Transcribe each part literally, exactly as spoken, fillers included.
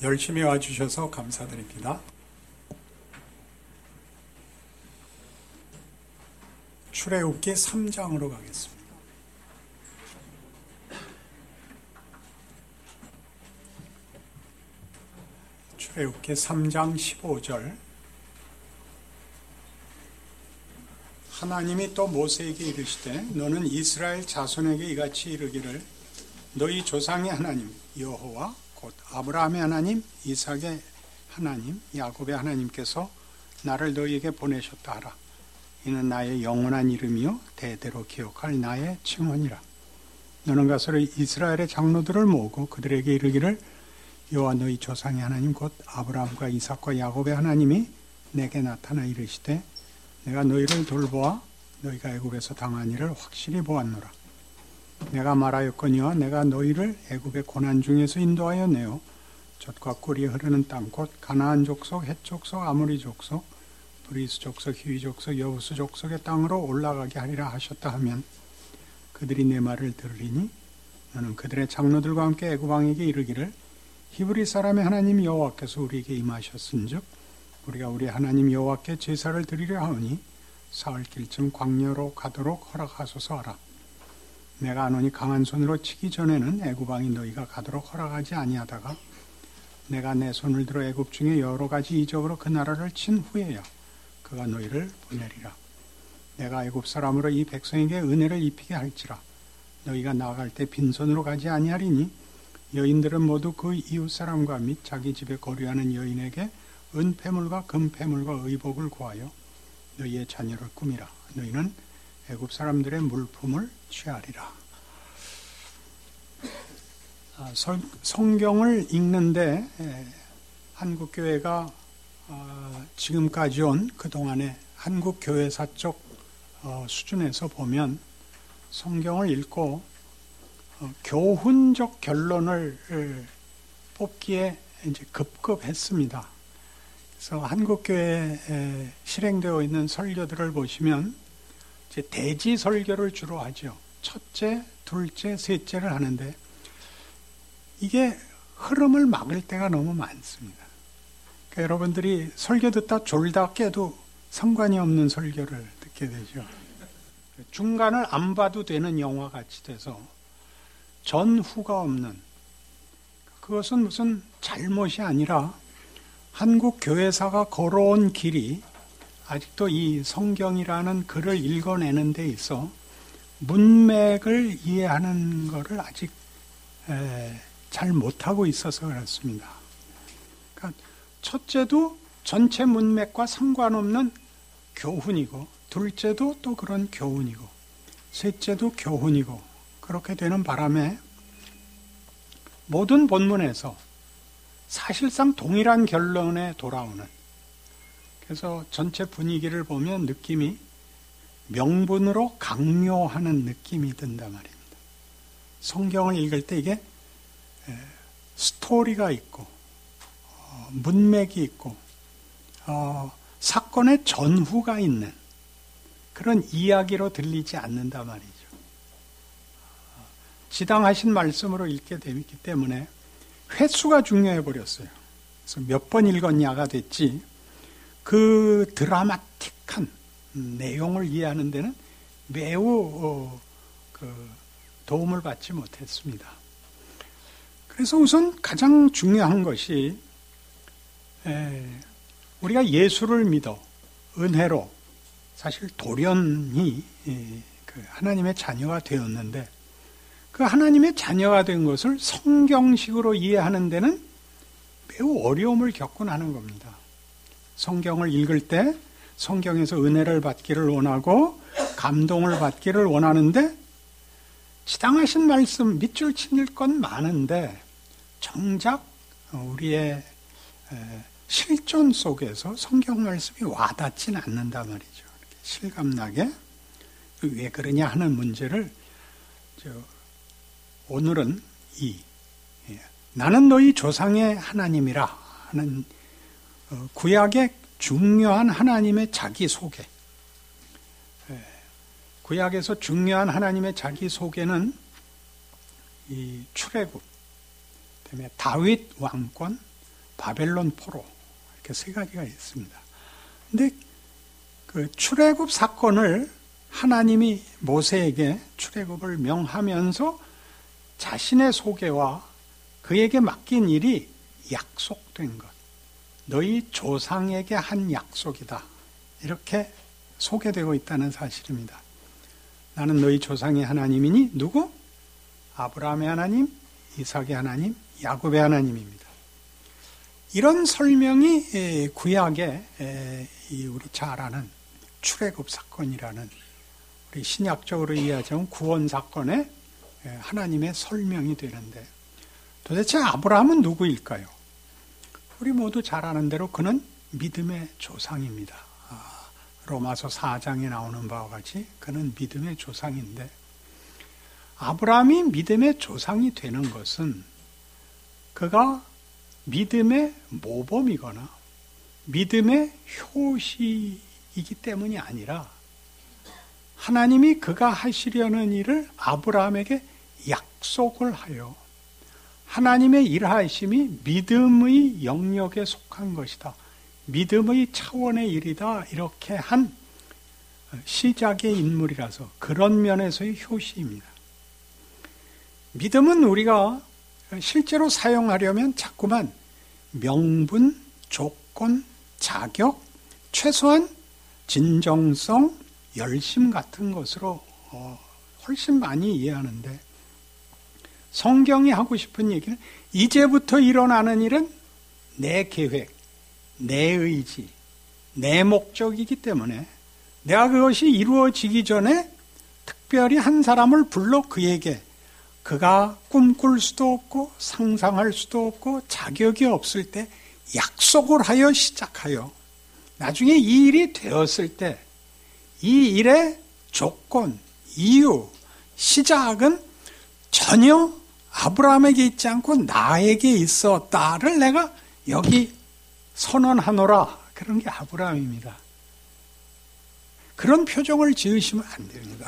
열심히 와주셔서 감사드립니다. 출애굽기 삼 장으로 가겠습니다. 출애굽기 삼 장 십오 절. 하나님이 또 모세에게 이르시되 너는 이스라엘 자손에게 이같이 이르기를 너희 조상의 하나님 여호와 곧 아브라함의 하나님 이삭의 하나님 야곱의 하나님께서 나를 너희에게 보내셨다 하라. 이는 나의 영원한 이름이요 대대로 기억할 나의 칭언이라. 너는 가서 이스라엘의 장로들을 모으고 그들에게 이르기를 여호와 너희 조상의 하나님 곧 아브라함과 이삭과 야곱의 하나님이 내게 나타나 이르시되 내가 너희를 돌보아 너희가 애굽에서 당한 일을 확실히 보았노라. 내가 말하였거니와 내가 너희를 애굽의 고난 중에서 인도하여 내어 젖과 꿀이 흐르는 땅 곧 가나안 족속, 헷 족속, 아모리 족속, 브리스 족속, 히위 족속, 여부스 족속의 땅으로 올라가게 하리라 하셨다 하면 그들이 내 말을 들으리니 너는 그들의 장로들과 함께 애굽 왕에게 이르기를 히브리 사람의 하나님 여호와께서 우리에게 임하셨은즉 우리가 우리 하나님 여호와께 제사를 드리려 하오니 사흘길쯤 광야로 가도록 허락하소서 하라. 내가 안오니 강한 손으로 치기 전에는 애굽 왕이 너희가 가도록 허락하지 아니하다가 내가 내 손을 들어 애굽 중에 여러 가지 이적으로 그 나라를 친 후에야 그가 너희를 보내리라. 내가 애굽 사람으로 이 백성에게 은혜를 입히게 할지라. 너희가 나아갈 때 빈손으로 가지 아니하리니 여인들은 모두 그 이웃 사람과 및 자기 집에 거류하는 여인에게 은폐물과 금폐물과 의복을 구하여 너희의 자녀를 꾸미라. 너희는 애굽 사람들의 물품을 취하리라. 아, 성경을 읽는데 한국교회가 어, 지금까지 온 그동안의 한국교회사적 어, 수준에서 보면 성경을 읽고 어, 교훈적 결론을 에, 뽑기에 이제 급급했습니다. 그래서 한국교회에 실행되어 있는 설교들을 보시면 이제 대지 설교를 주로 하죠. 첫째, 둘째, 셋째를 하는데 이게 흐름을 막을 때가 너무 많습니다. 그러니까 여러분들이 설교 듣다 졸다 깨도 상관이 없는 설교를 듣게 되죠. 중간을 안 봐도 되는 영화 같이 돼서 전후가 없는, 그것은 무슨 잘못이 아니라 한국 교회사가 걸어온 길이 아직도 이 성경이라는 글을 읽어내는 데 있어 문맥을 이해하는 것을 아직 에, 잘 못하고 있어서 그렇습니다. 그러니까 첫째도 전체 문맥과 상관없는 교훈이고, 둘째도 또 그런 교훈이고, 셋째도 교훈이고, 그렇게 되는 바람에 모든 본문에서 사실상 동일한 결론에 돌아오는, 그래서 전체 분위기를 보면 느낌이 명분으로 강요하는 느낌이 든단 말입니다. 성경을 읽을 때 이게 스토리가 있고 어, 문맥이 있고 어, 사건의 전후가 있는 그런 이야기로 들리지 않는단 말이죠. 지당하신 말씀으로 읽게 되기 때문에 횟수가 중요해 버렸어요. 그래서 몇 번 읽었냐가 됐지 그 드라마틱한 내용을 이해하는 데는 매우 어, 그 도움을 받지 못했습니다. 그래서 우선 가장 중요한 것이 에, 우리가 예수를 믿어 은혜로 사실 돌연히 에, 그 하나님의 자녀가 되었는데 그 하나님의 자녀가 된 것을 성경식으로 이해하는 데는 매우 어려움을 겪곤 하는 겁니다. 성경을 읽을 때 성경에서 은혜를 받기를 원하고 감동을 받기를 원하는데 지당하신 말씀 밑줄 칠 건 많은데 정작 우리의 실존 속에서 성경 말씀이 와닿진 않는단 말이죠. 실감나게 왜 그러냐 하는 문제를 오늘은 이 나는 너희 조상의 하나님이라 하는 구약의 중요한 하나님의 자기소개, 구약에서 중요한 하나님의 자기소개는 이 출애굽, 그다음에 다윗 왕권, 바벨론 포로, 이렇게 세 가지가 있습니다. 근데 그 출애굽 사건을 하나님이 모세에게 출애굽을 명하면서 자신의 소개와 그에게 맡긴 일이 약속된 것, 너희 조상에게 한 약속이다, 이렇게 소개되고 있다는 사실입니다. 나는 너희 조상의 하나님이니 누구? 아브라함의 하나님, 이삭의 하나님, 야곱의 하나님입니다. 이런 설명이 구약의 우리 잘 아는 출애굽 사건이라는, 우리 신약적으로 이해하자면 구원 사건의 하나님의 설명이 되는데, 도대체 아브라함은 누구일까요? 우리 모두 잘 아는 대로 그는 믿음의 조상입니다. 로마서 사 장에 나오는 바와 같이 그는 믿음의 조상인데, 아브라함이 믿음의 조상이 되는 것은 그가 믿음의 모범이거나 믿음의 효시이기 때문이 아니라 하나님이 그가 하시려는 일을 아브라함에게 약속을 하여 하나님의 일하심이 믿음의 영역에 속한 것이다, 믿음의 차원의 일이다, 이렇게 한 시작의 인물이라서 그런 면에서의 효시입니다. 믿음은 우리가 실제로 사용하려면 자꾸만 명분, 조건, 자격, 최소한 진정성, 열심 같은 것으로 훨씬 많이 이해하는데, 성경이 하고 싶은 얘기는 이제부터 일어나는 일은 내 계획, 내 의지, 내 목적이기 때문에 내가 그것이 이루어지기 전에 특별히 한 사람을 불러 그에게 그가 꿈꿀 수도 없고 상상할 수도 없고 자격이 없을 때 약속을 하여 시작하여 나중에 이 일이 되었을 때 이 일의 조건, 이유, 시작은 전혀 아브라함에게 있지 않고 나에게 있었다를 내가 여기 선언하노라, 그런 게 아브라함입니다. 그런 표정을 지으시면 안 됩니다.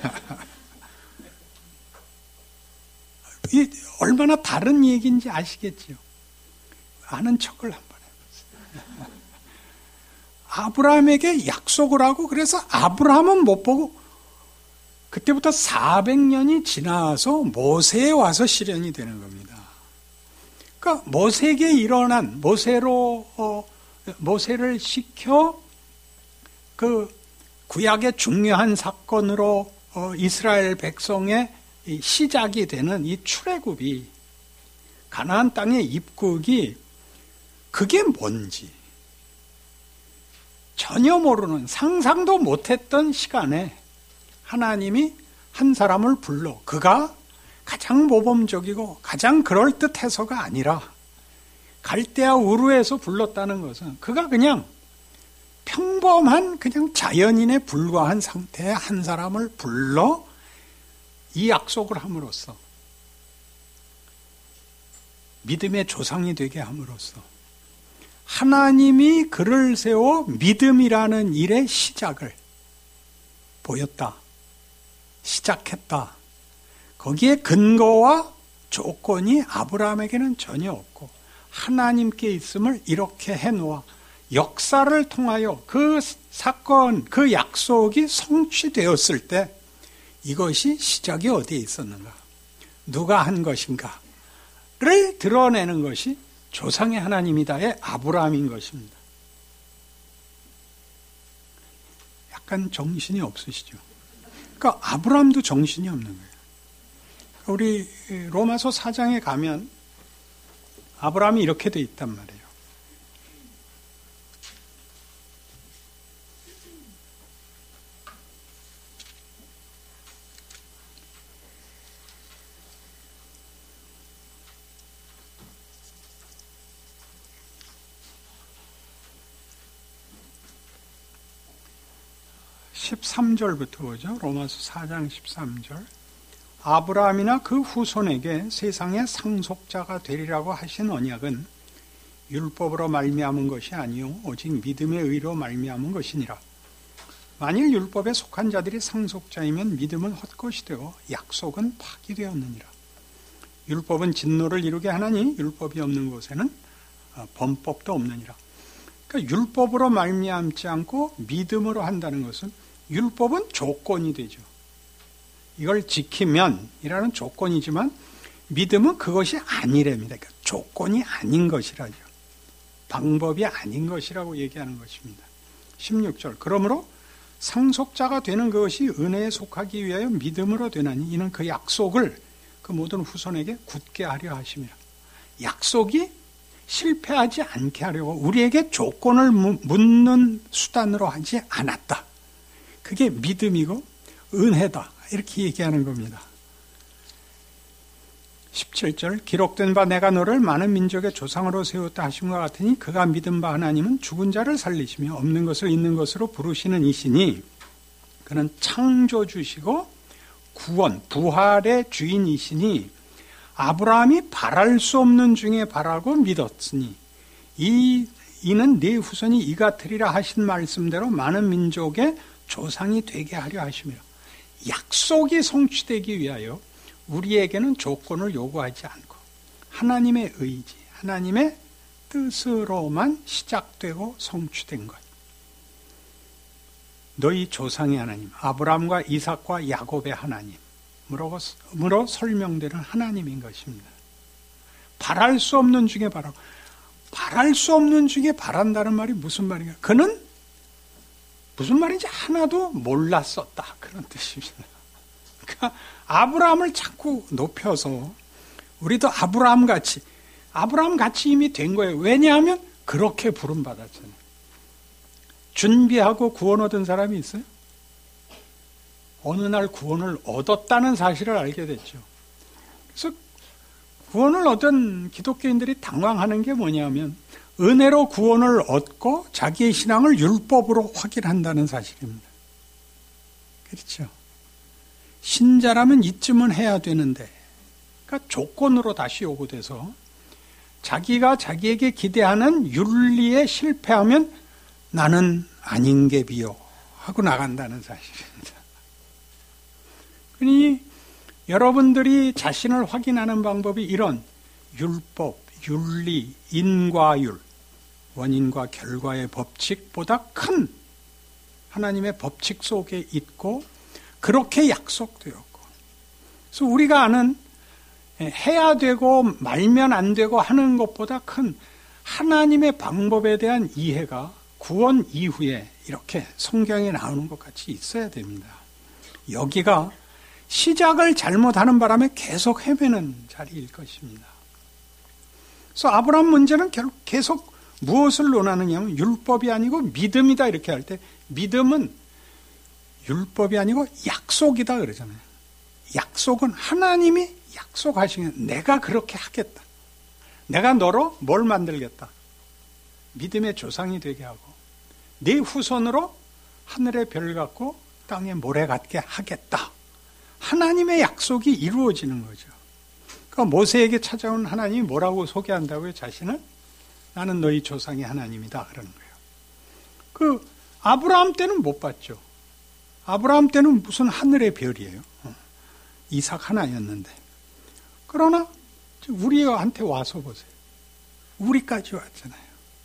이 얼마나 다른 얘기인지 아시겠죠? 아는 척을 한번 해보세요. 아브라함에게 약속을 하고, 그래서 아브라함은 못 보고 그때부터 사백 년이 지나서 모세에 와서 실현이 되는 겁니다. 그러니까 모세에게 일어난, 모세로 어, 모세를 시켜 그 구약의 중요한 사건으로 어, 이스라엘 백성의 시작이 되는 이 출애굽이, 가나안 땅의 입국이, 그게 뭔지 전혀 모르는, 상상도 못했던 시간에 하나님이 한 사람을 불러, 그가 가장 모범적이고 가장 그럴듯해서가 아니라 갈대아 우르에서 불렀다는 것은 그가 그냥 평범한 그냥 자연인에 불과한 상태의 한 사람을 불러 이 약속을 함으로써 믿음의 조상이 되게 함으로써 하나님이 그를 세워 믿음이라는 일의 시작을 보였다, 시작했다. 거기에 근거와 조건이 아브라함에게는 전혀 없고 하나님께 있음을 이렇게 해놓아 역사를 통하여 그 사건, 그 약속이 성취되었을 때 이것이 시작이 어디에 있었는가, 누가 한 것인가를 드러내는 것이 조상의 하나님이다의 아브라함인 것입니다. 약간 정신이 없으시죠? 그러니까 아브라함도 정신이 없는 거예요. 우리 로마서 사 장에 가면 아브라함이 이렇게 돼 있단 말이에요. 십삼 절부터 보죠. 로마서 사 장 십삼 절. 아브라함이나 그 후손에게 세상의 상속자가 되리라고 하신 언약은 율법으로 말미암은 것이 아니요 오직 믿음의 의로 말미암은 것이니라. 만일 율법에 속한 자들이 상속자이면 믿음은 헛것이 되고 약속은 파기되었느니라. 율법은 진노를 이루게 하나니 율법이 없는 곳에는 범법도 없느니라. 그러니까 율법으로 말미암지 않고 믿음으로 한다는 것은 율법은 조건이 되죠. 이걸 지키면이라는 조건이지만 믿음은 그것이 아니랍니다. 그러니까 조건이 아닌 것이라죠. 방법이 아닌 것이라고 얘기하는 것입니다. 십육 절 그러므로 상속자가 되는 그것이 은혜에 속하기 위하여 믿음으로 되나니 이는 그 약속을 그 모든 후손에게 굳게 하려 하심이라. 약속이 실패하지 않게 하려고 우리에게 조건을 묻는 수단으로 하지 않았다. 그게 믿음이고 은혜다. 이렇게 얘기하는 겁니다. 십칠 절 기록된 바 내가 너를 많은 민족의 조상으로 세웠다 하신 것 같으니 그가 믿은 바 하나님은 죽은 자를 살리시며 없는 것을 있는 것으로 부르시는 이시니 그는 창조주시고 구원, 부활의 주인이시니 아브라함이 바랄 수 없는 중에 바라고 믿었으니 이, 이는 네 후손이 이 같으리라 하신 말씀대로 많은 민족의 조상이 되게 하려 하심이라. 약속이 성취되기 위하여 우리에게는 조건을 요구하지 않고 하나님의 의지, 하나님의 뜻으로만 시작되고 성취된 것. 너희 조상의 하나님, 아브라함과 이삭과 야곱의 하나님으로 설명되는 하나님인 것입니다. 바랄 수 없는 중에 바라고, 바랄 수 없는 중에 바란다는 말이 무슨 말인가? 그는 무슨 말인지 하나도 몰랐었다. 그런 뜻입니다. 그러니까 아브라함을 자꾸 높여서 우리도 아브라함 같이, 아브라함 같이 이미 된 거예요. 왜냐하면 그렇게 부름받았잖아요. 준비하고 구원 얻은 사람이 있어요? 어느 날 구원을 얻었다는 사실을 알게 됐죠. 그래서 구원을 얻은 기독교인들이 당황하는 게 뭐냐면 은혜로 구원을 얻고 자기의 신앙을 율법으로 확인한다는 사실입니다. 그렇죠? 신자라면 이쯤은 해야 되는데, 그러니까 조건으로 다시 요구돼서 자기가 자기에게 기대하는 윤리에 실패하면 나는 아닌 게 비요 하고 나간다는 사실입니다. 그러니 여러분들이 자신을 확인하는 방법이 이런 율법, 윤리, 인과율, 원인과 결과의 법칙보다 큰 하나님의 법칙 속에 있고 그렇게 약속되었고, 그래서 우리가 아는 해야 되고 말면 안 되고 하는 것보다 큰 하나님의 방법에 대한 이해가 구원 이후에 이렇게 성경에 나오는 것 같이 있어야 됩니다. 여기가 시작을 잘못하는 바람에 계속 헤매는 자리일 것입니다. 그래서 아브라함 문제는 계속 무엇을 논하느냐 하면 율법이 아니고 믿음이다 이렇게 할 때 믿음은 율법이 아니고 약속이다 그러잖아요. 약속은 하나님이 약속하시면 내가 그렇게 하겠다. 내가 너로 뭘 만들겠다. 믿음의 조상이 되게 하고 네 후손으로 하늘의 별 같고 땅의 모래 같게 하겠다. 하나님의 약속이 이루어지는 거죠. 그러니까 모세에게 찾아온 하나님이 뭐라고 소개한다고요? 자신을? 나는 너희 조상의 하나님이다 그러는 거예요. 그 아브라함 때는 못 봤죠. 아브라함 때는 무슨 하늘의 별이에요. 이삭 하나였는데. 그러나 우리한테 와서 보세요. 우리까지 왔잖아요.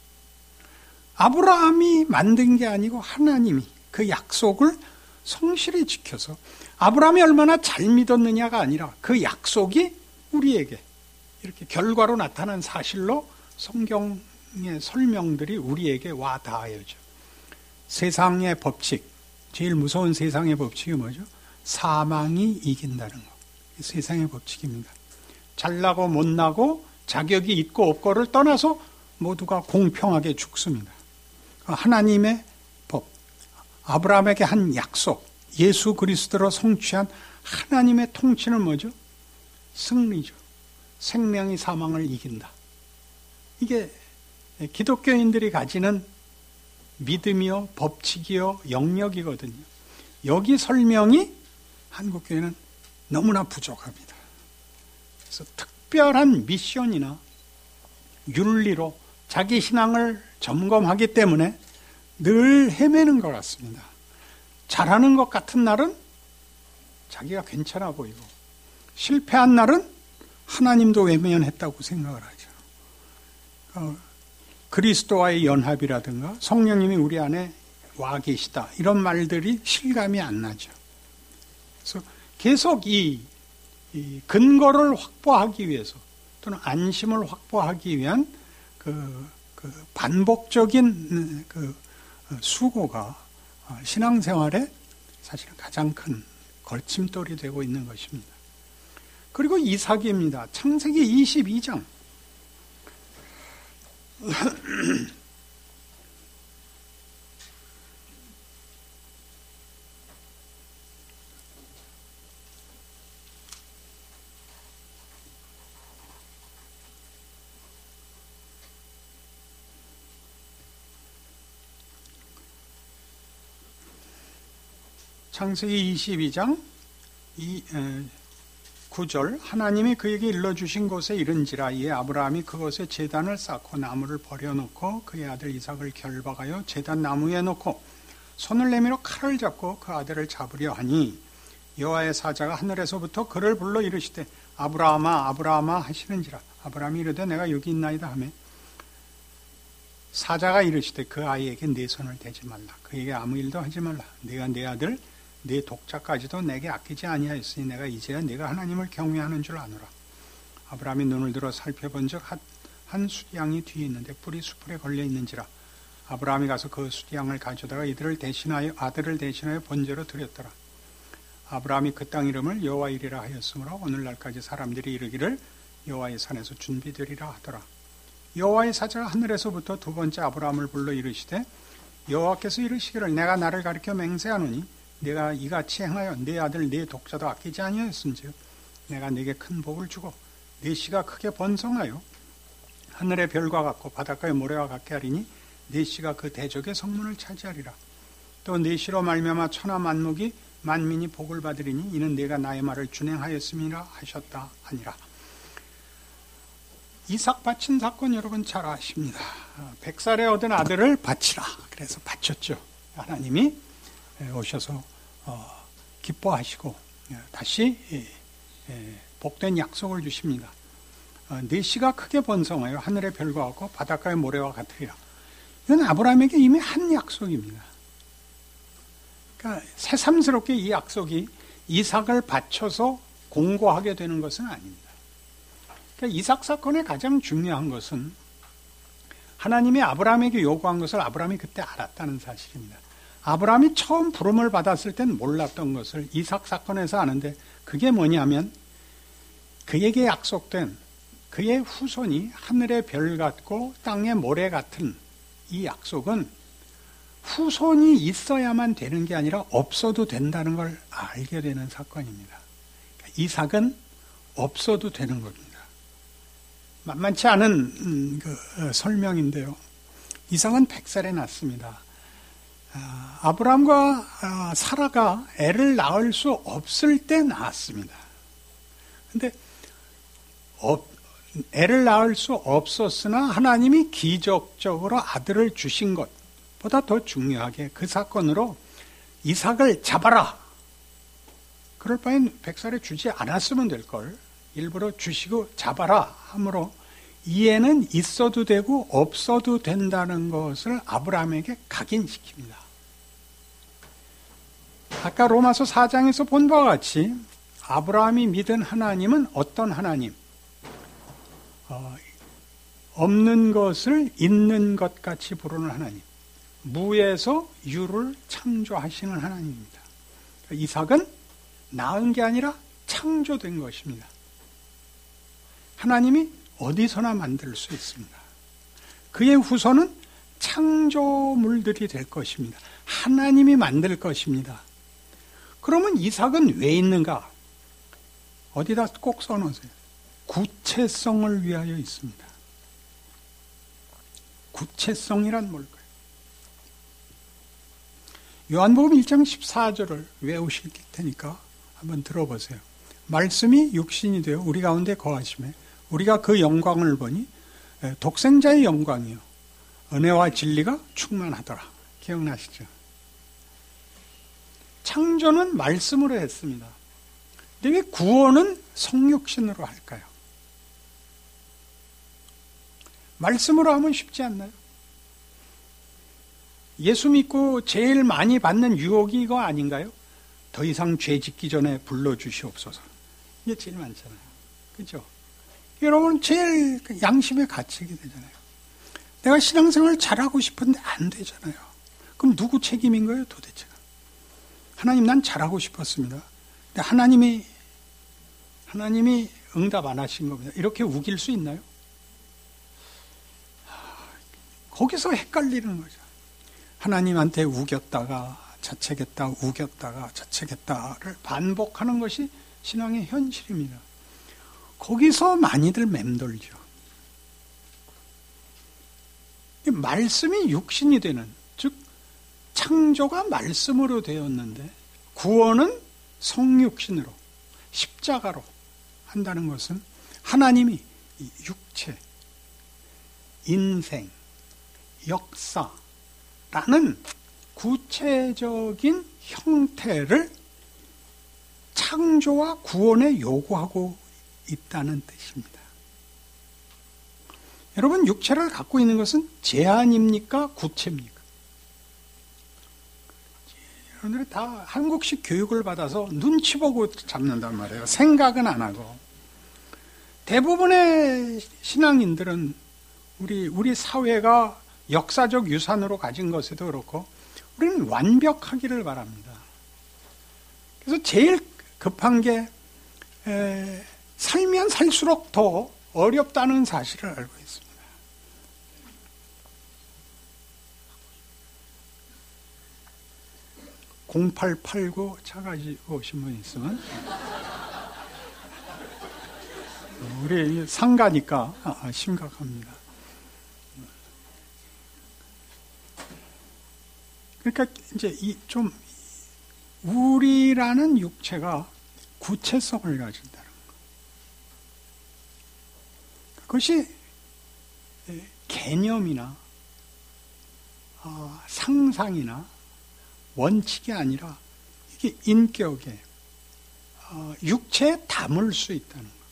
아브라함이 만든 게 아니고 하나님이 그 약속을 성실히 지켜서 아브라함이 얼마나 잘 믿었느냐가 아니라 그 약속이 우리에게 이렇게 결과로 나타난 사실로 성경의 설명들이 우리에게 와 닿아야죠. 세상의 법칙, 제일 무서운 세상의 법칙이 뭐죠? 사망이 이긴다는 거. 세상의 법칙입니다. 잘나고 못나고 자격이 있고 없고를 떠나서 모두가 공평하게 죽습니다. 하나님의 법, 아브라함에게 한 약속, 예수 그리스도로 성취한 하나님의 통치는 뭐죠? 승리죠. 생명이 사망을 이긴다. 이게 기독교인들이 가지는 믿음이요, 법칙이요, 영역이거든요. 여기 설명이 한국교회는 너무나 부족합니다. 그래서 특별한 미션이나 윤리로 자기 신앙을 점검하기 때문에 늘 헤매는 것 같습니다. 잘하는 것 같은 날은 자기가 괜찮아 보이고 실패한 날은 하나님도 외면했다고 생각을 하죠. 그리스도와의 연합이라든가 성령님이 우리 안에 와 계시다 이런 말들이 실감이 안 나죠. 그래서 계속 이, 이 근거를 확보하기 위해서 또는 안심을 확보하기 위한 그, 그 반복적인 그 수고가 신앙생활에 사실은 가장 큰 걸침돌이 되고 있는 것입니다. 그리고 이삭입니다. 창세기 이십이 장. 창세기 이십이 장 이, 에, 구 절 하나님이 그에게 일러주신 곳에 이른지라 이에 아브라함이 그곳에 제단을 쌓고 나무를 버려놓고 그의 아들 이삭을 결박하여 제단 나무에 놓고 손을 내밀어 칼을 잡고 그 아들을 잡으려 하니 여호와의 사자가 하늘에서부터 그를 불러 이르시되 아브라함아 아브라함아 하시는지라 아브라함이 이르되 내가 여기 있나이다 하매 사자가 이르시되 그 아이에게 내 손을 대지 말라 그에게 아무 일도 하지 말라 내가 내 아들 내 독자까지도 내게 아끼지 아니하였으니 내가 이제야 내가 하나님을 경외하는 줄 아노라. 아브라함이 눈을 들어 살펴본즉 한 수양이 뒤에 있는데 뿔이 수풀에 걸려 있는지라. 아브라함이 가서 그 수양을 가져다가 이들을 대신하여 아들을 대신하여 번제로 드렸더라. 아브라함이 그 땅 이름을 여호와이리라 하였으므로 오늘날까지 사람들이 이르기를 여호와의 산에서 준비되리라 하더라. 여호와의 사자가 하늘에서부터 두 번째 아브라함을 불러 이르시되 여호와께서 이르시기를 내가 나를 가리켜 맹세하노니 내가 이같이 행하여 내 아들 내 독자도 아끼지 아니하였은즉 내가 네게 큰 복을 주고 네 씨가 크게 번성하여 하늘의 별과 같고 바닷가의 모래와 같게 하리니 네 씨가 그 대적의 성문을 차지하리라. 또 네 씨로 말미암아 천하 만국이 만민이 복을 받으리니 이는 내가 나의 말을 준행하였음이라 하셨다 하니라. 이삭 바친 사건 여러분 잘 아십니다. 백살에 얻은 아들을 바치라. 그래서 바쳤죠. 하나님이 오셔서 어, 기뻐하시고 다시 복된 약속을 주십니다. 어, 네 씨가 크게 번성하여 하늘의 별과 같고 바닷가의 모래와 같으리라. 이건 아브라함에게 이미 한 약속입니다. 그러니까 새삼스럽게 이 약속이 이삭을 바쳐서 공고하게 되는 것은 아닙니다. 그러니까 이삭 사건의 가장 중요한 것은 하나님이 아브라함에게 요구한 것을 아브라함이 그때 알았다는 사실입니다. 아브라함이 처음 부름을 받았을 땐 몰랐던 것을 이삭 사건에서 아는데 그게 뭐냐면 그에게 약속된 그의 후손이 하늘의 별 같고 땅의 모래 같은 이 약속은 후손이 있어야만 되는 게 아니라 없어도 된다는 걸 알게 되는 사건입니다. 이삭은 없어도 되는 겁니다. 만만치 않은 그 설명인데요. 이삭은 백 살에 낳습니다. 아브라함과 사라가 애를 낳을 수 없을 때 낳았습니다. 근데 애를 낳을 수 없었으나 하나님이 기적적으로 아들을 주신 것보다 더 중요하게 그 사건으로 이삭을 잡아라. 그럴 바엔 백 살에 주지 않았으면 될 걸 일부러 주시고 잡아라 함으로 이 애는 있어도 되고 없어도 된다는 것을 아브라함에게 각인시킵니다. 아까 로마서 사 장에서 본 바와 같이 아브라함이 믿은 하나님은 어떤 하나님? 어, 없는 것을 있는 것 같이 부르는 하나님. 무에서 유를 창조하시는 하나님입니다. 이삭은 낳은 게 아니라 창조된 것입니다. 하나님이 어디서나 만들 수 있습니다. 그의 후손은 창조물들이 될 것입니다. 하나님이 만들 것입니다. 그러면 이삭은 왜 있는가? 어디다 꼭 써놓으세요. 구체성을 위하여 있습니다. 구체성이란 뭘까요? 요한복음 일 장 십사 절을 외우실 테니까 한번 들어보세요. 말씀이 육신이 되어 우리 가운데 거하심에 우리가 그 영광을 보니 독생자의 영광이요 은혜와 진리가 충만하더라. 기억나시죠? 창조는 말씀으로 했습니다. 근데 왜 구원은 성육신으로 할까요? 말씀으로 하면 쉽지 않나요? 예수 믿고 제일 많이 받는 유혹이 이거 아닌가요? 더 이상 죄 짓기 전에 불러주시옵소서. 이게 제일 많잖아요. 그죠? 여러분, 제일 양심에 갇히게 되잖아요. 내가 신앙생활 잘하고 싶은데 안 되잖아요. 그럼 누구 책임인 거예요, 도대체가? 하나님, 난 잘하고 싶었습니다. 근데 하나님이, 하나님이 응답 안 하신 겁니다. 이렇게 우길 수 있나요? 거기서 헷갈리는 거죠. 하나님한테 우겼다가 자책했다, 우겼다가 자책했다를 반복하는 것이 신앙의 현실입니다. 거기서 많이들 맴돌죠. 말씀이 육신이 되는, 즉 창조가 말씀으로 되었는데 구원은 성육신으로, 십자가로 한다는 것은 하나님이 이 육체, 인생, 역사라는 구체적인 형태를 창조와 구원에 요구하고 있다는 뜻입니다. 여러분, 육체를 갖고 있는 것은 제한입니까? 구체입니까? 여러분들이 다 한국식 교육을 받아서 눈치 보고 잡는단 말이에요. 생각은 안 하고. 대부분의 신앙인들은 우리, 우리 사회가 역사적 유산으로 가진 것에도 그렇고 우리는 완벽하기를 바랍니다. 그래서 제일 급한 게 에, 살면 살수록 더 어렵다는 사실을 알고 있습니다. 공팔팔구 차 가지고 오신 분 있으면 우리 상가니까 아, 심각합니다. 그러니까 이제 이 좀 우리라는 육체가 구체성을 가진다는 것. 그것이 개념이나 어, 상상이나 원칙이 아니라 이게 인격에 어, 육체에 담을 수 있다는 것.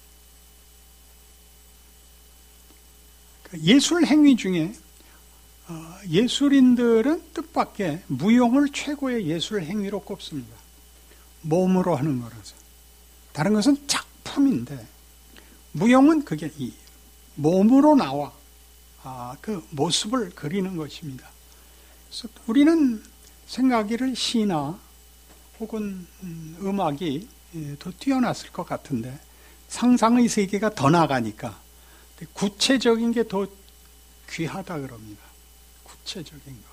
그러니까 예술 행위 중에 어, 예술인들은 뜻밖의 무용을 최고의 예술 행위로 꼽습니다. 몸으로 하는 거라서. 다른 것은 작품인데 무용은 그게 이 몸으로 나와 아, 그 모습을 그리는 것입니다. 그래서 우리는 생각이를 시나 혹은 음악이 더 뛰어났을 것 같은데 상상의 세계가 더 나가니까 구체적인 게 더 귀하다 그럽니다. 구체적인 거.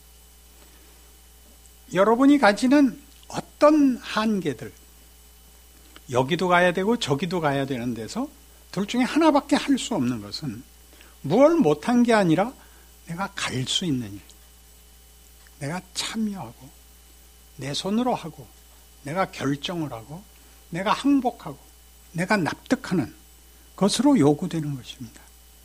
여러분이 가지는 어떤 한계들, 여기도 가야 되고 저기도 가야 되는 데서 둘 중에 하나밖에 할 수 없는 것은 무얼 못한 게 아니라 내가 갈 수 있는 일, 내가 참여하고 내 손으로 하고 내가 결정을 하고 내가 항복하고 내가 납득하는 것으로 요구되는 것입니다.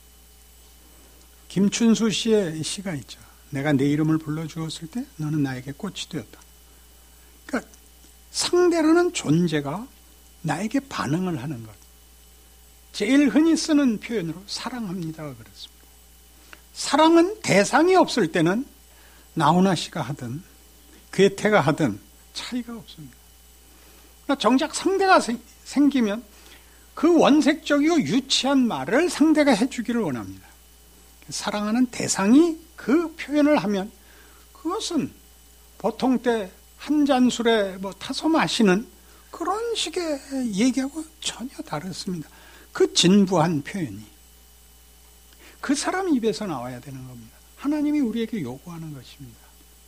김춘수 씨의 시가 있죠. 내가 내 이름을 불러주었을 때 너는 나에게 꽃이 되었다. 그러니까 상대라는 존재가 나에게 반응을 하는 것. 제일 흔히 쓰는 표현으로 사랑합니다가 그렇습니다. 사랑은 대상이 없을 때는 나훈아 씨가 하든 괴테가 하든 차이가 없습니다. 그러나 정작 상대가 생, 생기면 그 원색적이고 유치한 말을 상대가 해주기를 원합니다. 사랑하는 대상이 그 표현을 하면 그것은 보통 때 한 잔 술에 뭐 타서 마시는 그런 식의 얘기하고 전혀 다르습니다. 그 진부한 표현이 그 사람 입에서 나와야 되는 겁니다. 하나님이 우리에게 요구하는 것입니다.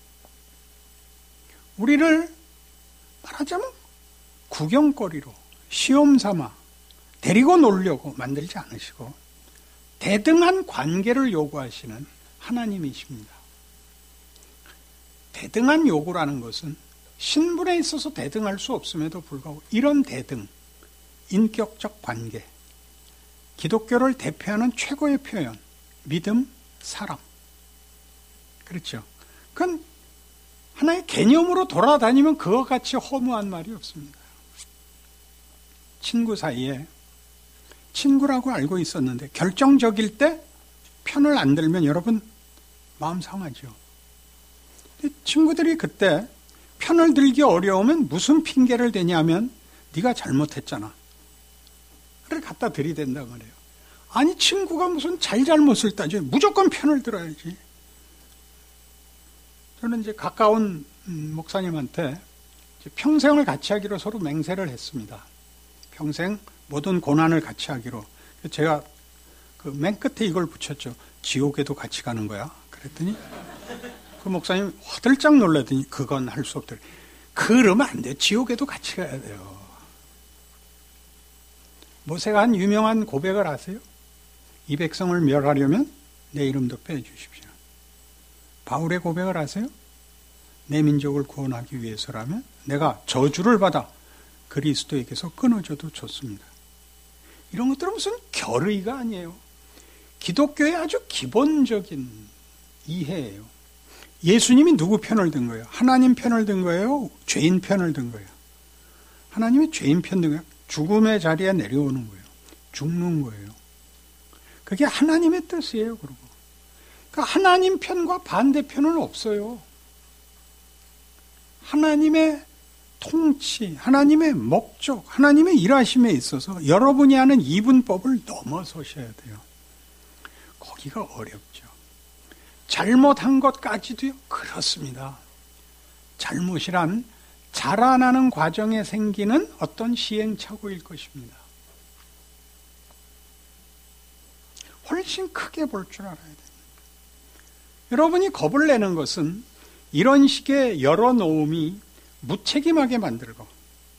우리를 말하자면 구경거리로 시험 삼아 데리고 놀려고 만들지 않으시고 대등한 관계를 요구하시는 하나님이십니다. 대등한 요구라는 것은 신분에 있어서 대등할 수 없음에도 불구하고 이런 대등, 인격적 관계, 기독교를 대표하는 최고의 표현, 믿음, 사랑. 그렇죠. 그건 하나의 개념으로 돌아다니면 그와 같이 허무한 말이 없습니다. 친구 사이에 친구라고 알고 있었는데 결정적일 때 편을 안 들면 여러분 마음 상하죠. 친구들이 그때 편을 들기 어려우면 무슨 핑계를 대냐면 네가 잘못했잖아. 그래 갖다 들이댄단 말이에요. 아니 친구가 무슨 잘잘못을 따져 무조건 편을 들어야지. 저는 이제 가까운 목사님한테 평생을 같이 하기로 서로 맹세를 했습니다. 평생 모든 고난을 같이 하기로. 제가 그 맨 끝에 이걸 붙였죠. 지옥에도 같이 가는 거야. 그랬더니 그 목사님 화들짝 놀라더니 그건 할 수 없더래. 그러면 안 돼. 지옥에도 같이 가야 돼요. 모세가 한 유명한 고백을 아세요? 이 백성을 멸하려면 내 이름도 빼주십시오. 바울의 고백을 아세요? 내 민족을 구원하기 위해서라면 내가 저주를 받아 그리스도에게서 끊어져도 좋습니다. 이런 것들은 무슨 결의가 아니에요. 기독교의 아주 기본적인 이해예요. 예수님이 누구 편을 든 거예요? 하나님 편을 든 거예요? 죄인 편을 든 거예요? 하나님이 죄인 편 든 거예요? 죽음의 자리에 내려오는 거예요. 죽는 거예요. 그게 하나님의 뜻이에요. 그러고 그러니까 하나님 편과 반대편은 없어요. 하나님의 통치, 하나님의 목적, 하나님의 일하심에 있어서 여러분이 하는 이분법을 넘어서셔야 돼요. 거기가 어렵죠. 잘못한 것까지도요? 그렇습니다. 잘못이란 자라나는 과정에 생기는 어떤 시행착오일 것입니다. 훨씬 크게 볼 줄 알아야 됩니다. 여러분이 겁을 내는 것은 이런 식의 열어놓음이 무책임하게 만들고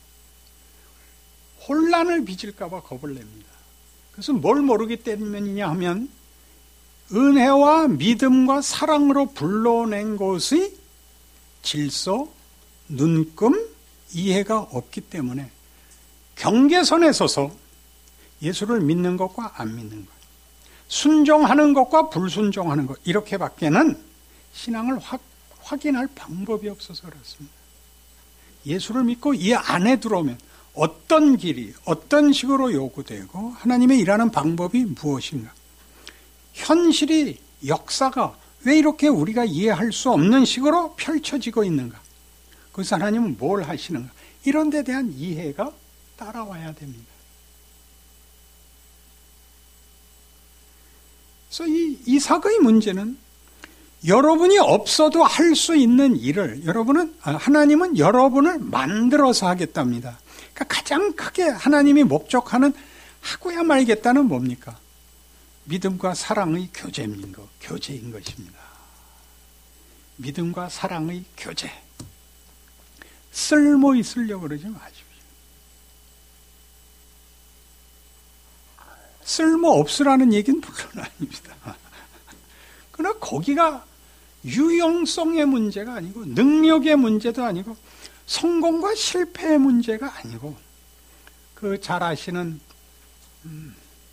혼란을 빚을까 봐 겁을 냅니다. 그래서 뭘 모르기 때문이냐 하면 은혜와 믿음과 사랑으로 불러낸 것의 질서, 눈금, 이해가 없기 때문에 경계선에 서서 예수를 믿는 것과 안 믿는 것, 순종하는 것과 불순종하는 것, 이렇게밖에는 신앙을 확, 확인할 방법이 없어서 그렇습니다. 예수를 믿고 이 안에 들어오면 어떤 길이 어떤 식으로 요구되고 하나님의 일하는 방법이 무엇인가, 현실이, 역사가 왜 이렇게 우리가 이해할 수 없는 식으로 펼쳐지고 있는가, 그래서 하나님은 뭘 하시는가, 이런 데 대한 이해가 따라와야 됩니다. 그래서 이 이삭의 문제는 여러분이 없어도 할 수 있는 일을 여러분은, 하나님은 여러분을 만들어서 하겠답니다. 그러니까 가장 크게 하나님이 목적하는 하고야 말겠다는 뭡니까? 믿음과 사랑의 교제인 것, 교제인 것입니다. 믿음과 사랑의 교제. 쓸모 있으려고 그러지 마십시오. 쓸모 없으라는 얘기는 물론 아닙니다. 그러나 거기가 유용성의 문제가 아니고 능력의 문제도 아니고 성공과 실패의 문제가 아니고 그 잘 아시는 음,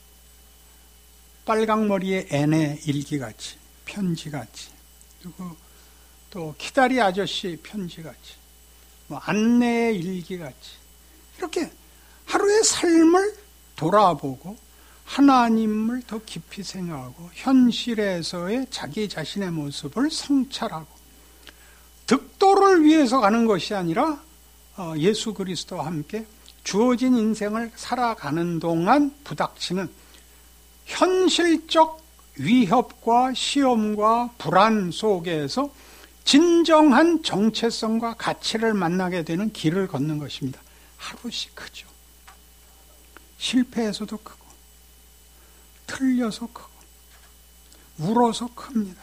빨강머리의 앤의 일기같이, 편지같이, 그리고 또 키다리 아저씨 편지같이, 뭐 안내의 일기같이, 이렇게 하루의 삶을 돌아보고 하나님을 더 깊이 생각하고 현실에서의 자기 자신의 모습을 성찰하고 득도를 위해서 가는 것이 아니라 예수 그리스도와 함께 주어진 인생을 살아가는 동안 부닥치는 현실적 위협과 시험과 불안 속에서 진정한 정체성과 가치를 만나게 되는 길을 걷는 것입니다. 하루씩 크죠. 실패해서도 크고 틀려서 크고 울어서 큽니다.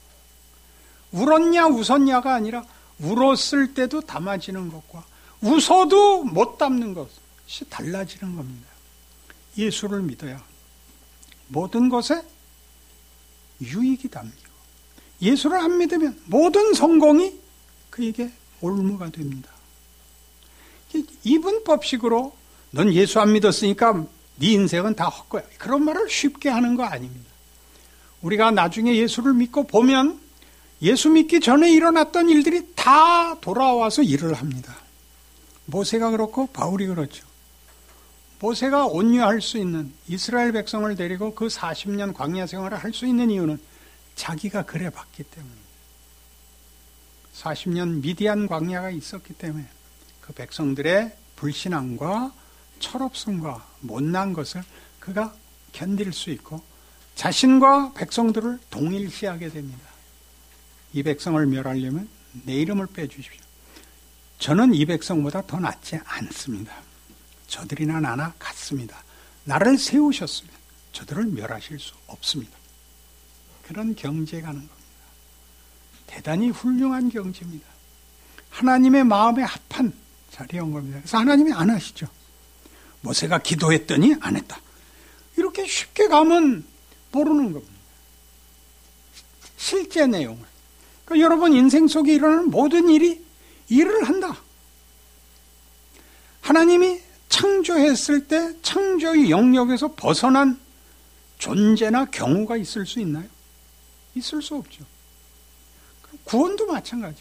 울었냐 웃었냐가 아니라 울었을 때도 담아지는 것과 웃어도 못 담는 것이 달라지는 겁니다. 예수를 믿어야 모든 것에 유익이 담기고 예수를 안 믿으면 모든 성공이 그에게 올무가 됩니다. 이분법식으로 넌 예수 안 믿었으니까 네 인생은 다 헛거야, 그런 말을 쉽게 하는 거 아닙니다. 우리가 나중에 예수를 믿고 보면 예수 믿기 전에 일어났던 일들이 다 돌아와서 일을 합니다. 모세가 그렇고 바울이 그렇죠. 모세가 온유할 수 있는, 이스라엘 백성을 데리고 그 사십 년 광야 생활을 할 수 있는 이유는 자기가 그래 봤기 때문입니다. 사십 년 미디안 광야가 있었기 때문에 그 백성들의 불신앙과 철없음과 못난 것을 그가 견딜 수 있고 자신과 백성들을 동일시하게 됩니다. 이 백성을 멸하려면 내 이름을 빼주십시오. 저는 이 백성보다 더 낫지 않습니다. 저들이나 나나 같습니다. 나를 세우셨으면 저들을 멸하실 수 없습니다. 그런 경지에 가는 겁니다. 대단히 훌륭한 경지입니다. 하나님의 마음에 합한 자리에 온 겁니다. 그래서 하나님이 안 하시죠. 모세가 기도했더니 안 했다. 이렇게 쉽게 가면 모르는 겁니다. 실제 내용을. 그러니까 여러분 인생 속에 일어나는 모든 일이 일을 한다. 하나님이 창조했을 때 창조의 영역에서 벗어난 존재나 경우가 있을 수 있나요? 있을 수 없죠. 구원도 마찬가지입니다.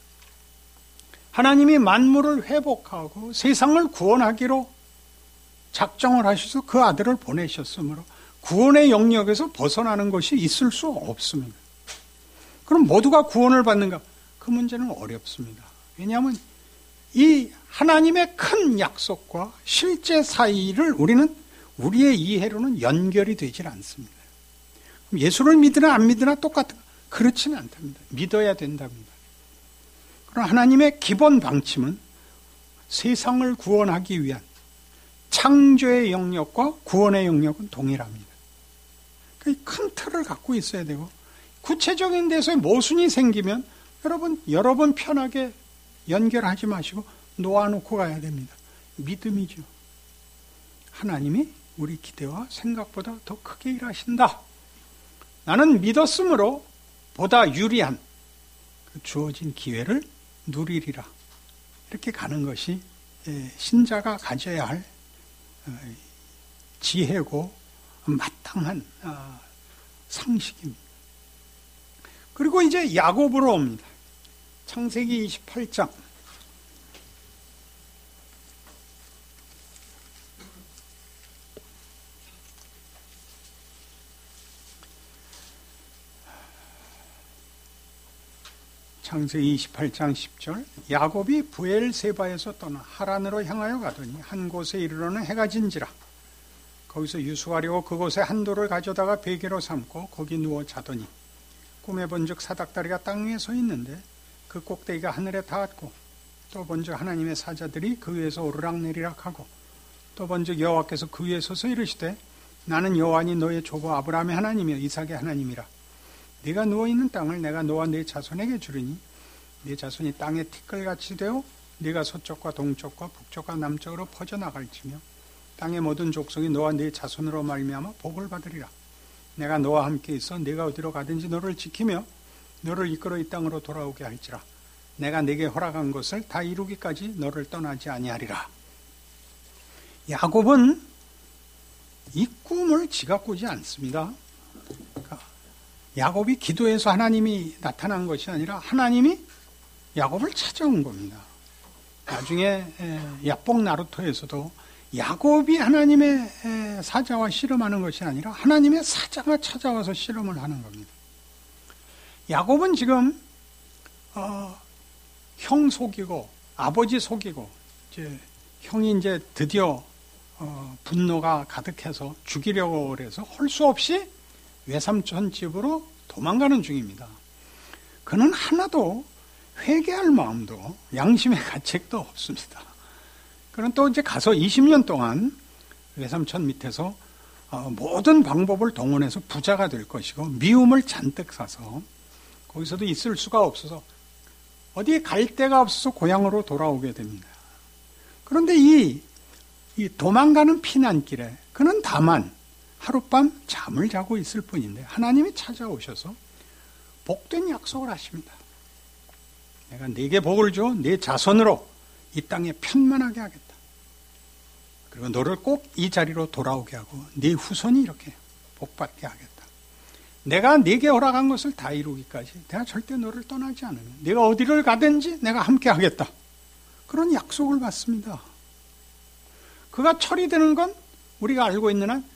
하나님이 만물을 회복하고 세상을 구원하기로 작정을 하셔서 그 아들을 보내셨으므로 구원의 영역에서 벗어나는 것이 있을 수 없습니다. 그럼 모두가 구원을 받는가? 그 문제는 어렵습니다. 왜냐하면 이 하나님의 큰 약속과 실제 사이를 우리는 우리의 이해로는 연결이 되질 않습니다. 예수를 믿으나 안 믿으나 똑같은, 그렇지는 않답니다. 믿어야 된답니다. 그럼 하나님의 기본 방침은 세상을 구원하기 위한 창조의 영역과 구원의 영역은 동일합니다. 큰 틀을 갖고 있어야 되고 구체적인 데서 모순이 생기면 여러분 여러 번 편하게 연결하지 마시고 놓아놓고 가야 됩니다. 믿음이죠. 하나님이 우리 기대와 생각보다 더 크게 일하신다. 나는 믿었으므로 보다 유리한 그 주어진 기회를 누리리라. 이렇게 가는 것이 신자가 가져야 할 지혜고 마땅한 상식입니다. 그리고 이제 야곱으로 옵니다. 창세기 이십팔 장. 창세기 이십팔 장 십 절. 야곱이 브엘세바에서 떠나 하란으로 향하여 가더니 한 곳에 이르러는 해가 진지라. 거기서 유숙하려고 그곳에 한 돌을 가져다가 베개로 삼고 거기 누워 자더니 꿈에 본즉 사닥다리가 땅 위에 서 있는데 그 꼭대기가 하늘에 닿았고 또 본즉 하나님의 사자들이 그 위에서 오르락내리락 하고 또 본즉 여호와께서 그 위에 서서 이르시되 나는 여호와니 너의 조부 아브라함의 하나님이여 이삭의 하나님이라. 네가 누워있는 땅을 내가 너와 네 자손에게 주리니 네 자손이 땅에 티끌같이 되어 네가 서쪽과 동쪽과 북쪽과 남쪽으로 퍼져나갈지며 땅의 모든 족속이 너와 네 자손으로 말미암아 복을 받으리라. 내가 너와 함께 있어 네가 어디로 가든지 너를 지키며 너를 이끌어 이 땅으로 돌아오게 할지라. 내가 네게 허락한 것을 다 이루기까지 너를 떠나지 아니하리라. 야곱은 이 꿈을 지가 꾸지 않습니다. 그러니까 야곱이 기도해서 하나님이 나타난 것이 아니라 하나님이 야곱을 찾아온 겁니다. 나중에 야복 나루토에서도 야곱이 하나님의 사자와 씨름하는 것이 아니라 하나님의 사자가 찾아와서 씨름을 하는 겁니다. 야곱은 지금 어, 형 속이고 아버지 속이고 이제 형이 이제 드디어 어, 분노가 가득해서 죽이려고 그래서 할 수 없이 외삼촌 집으로 도망가는 중입니다. 그는 하나도 회개할 마음도 양심의 가책도 없습니다. 그는 또 이제 가서 이십 년 동안 외삼촌 밑에서 모든 방법을 동원해서 부자가 될 것이고 미움을 잔뜩 사서 거기서도 있을 수가 없어서 어디에 갈 데가 없어서 고향으로 돌아오게 됩니다. 그런데 이, 이 도망가는 피난길에 그는 다만 하룻밤 잠을 자고 있을 뿐인데 하나님이 찾아오셔서 복된 약속을 하십니다. 내가 네게 복을 줘 네 자손으로 이 땅에 편만하게 하겠다. 그리고 너를 꼭 이 자리로 돌아오게 하고 네 후손이 이렇게 복받게 하겠다. 내가 네게 허락한 것을 다 이루기까지 내가 절대 너를 떠나지 않으며 네가 어디를 가든지 내가 함께 하겠다. 그런 약속을 받습니다. 그가 처리되는 건 우리가 알고 있는 한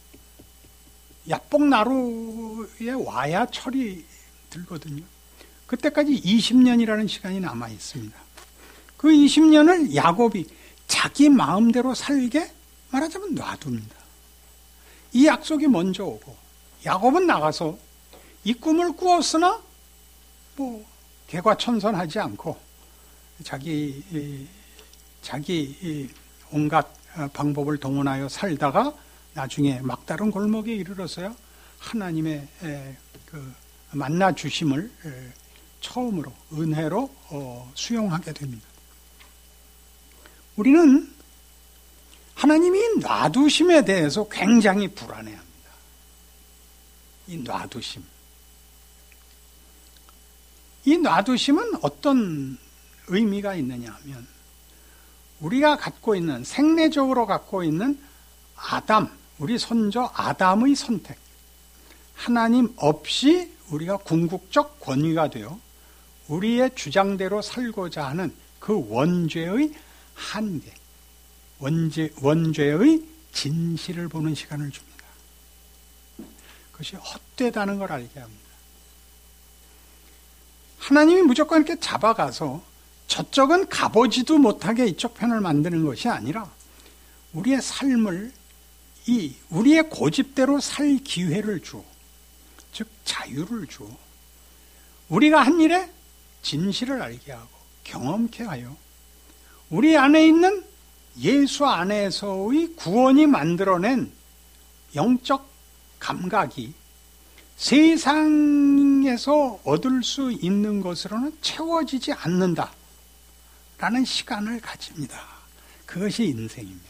야복나루에 와야 철이 들거든요. 그때까지 이십 년이라는 시간이 남아 있습니다. 그 이십 년을 야곱이 자기 마음대로 살게 말하자면 놔둡니다. 이 약속이 먼저 오고 야곱은 나가서 이 꿈을 꾸었으나 뭐 개과천선하지 않고 자기 자기 온갖 방법을 동원하여 살다가 나중에 막다른 골목에 이르러서야 하나님의 그 만나 주심을 처음으로 은혜로 수용하게 됩니다. 우리는 하나님이 놔두심에 대해서 굉장히 불안해합니다. 이 놔두심. 이 놔두심은 어떤 의미가 있느냐 하면 우리가 갖고 있는, 생내적으로 갖고 있는 아담, 우리 선조 아담의 선택, 하나님 없이 우리가 궁극적 권위가 되어 우리의 주장대로 살고자 하는 그 원죄의 한계, 원죄, 원죄의 진실을 보는 시간을 줍니다. 그것이 헛되다는 걸 알게 합니다. 하나님이 무조건 이렇게 잡아가서 저쪽은 가보지도 못하게 이쪽 편을 만드는 것이 아니라 우리의 삶을 이 우리의 고집대로 살 기회를 주어, 즉 자유를 주어 우리가 한 일에 진실을 알게 하고 경험케 하여 우리 안에 있는 예수 안에서의 구원이 만들어낸 영적 감각이 세상에서 얻을 수 있는 것으로는 채워지지 않는다 라는 시간을 가집니다. 그것이 인생입니다.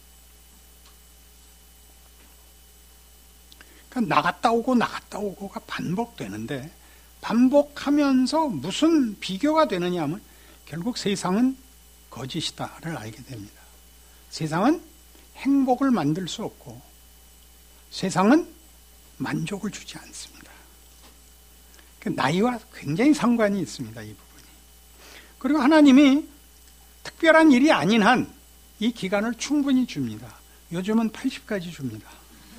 그러니까 나갔다 오고 나갔다 오고가 반복되는데 반복하면서 무슨 비교가 되느냐 하면 결국 세상은 거짓이다를 알게 됩니다. 세상은 행복을 만들 수 없고 세상은 만족을 주지 않습니다. 나이와 굉장히 상관이 있습니다. 이 부분이. 그리고 하나님이 특별한 일이 아닌 한 이 기간을 충분히 줍니다. 요즘은 팔십까지 줍니다.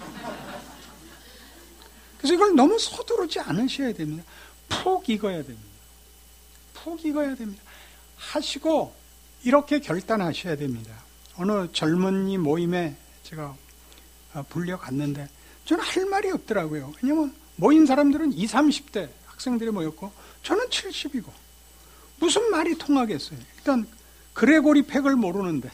그래서 이걸 너무 서두르지 않으셔야 됩니다. 푹 익어야 됩니다. 푹 익어야 됩니다. 하시고 이렇게 결단하셔야 됩니다. 어느 젊은이 모임에 제가 불려갔는데 저는 할 말이 없더라고요. 왜냐하면 모인 사람들은 이십, 삼십 대 학생들이 모였고 저는 칠십이고 무슨 말이 통하겠어요. 일단 그레고리 팩을 모르는데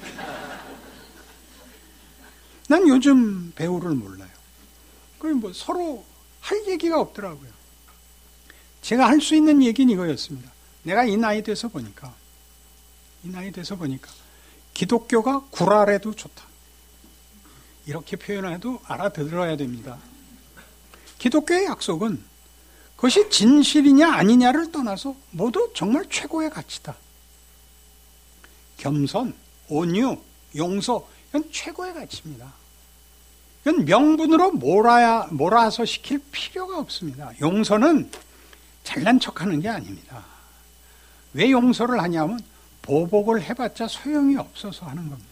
난 요즘 배우를 몰라요. 그럼 뭐 서로 할 얘기가 없더라고요. 제가 할 수 있는 얘기는 이거였습니다. 내가 이 나이 돼서 보니까 이 나이 돼서 보니까 기독교가 구랄해도 좋다. 이렇게 표현해도 알아들어야 됩니다. 기독교의 약속은 그것이 진실이냐 아니냐를 떠나서 모두 정말 최고의 가치다. 겸손, 온유, 용서, 이건 최고의 가치입니다. 이건 명분으로 몰아야, 몰아서 시킬 필요가 없습니다. 용서는 잘난 척하는 게 아닙니다. 왜 용서를 하냐면 보복을 해봤자 소용이 없어서 하는 겁니다.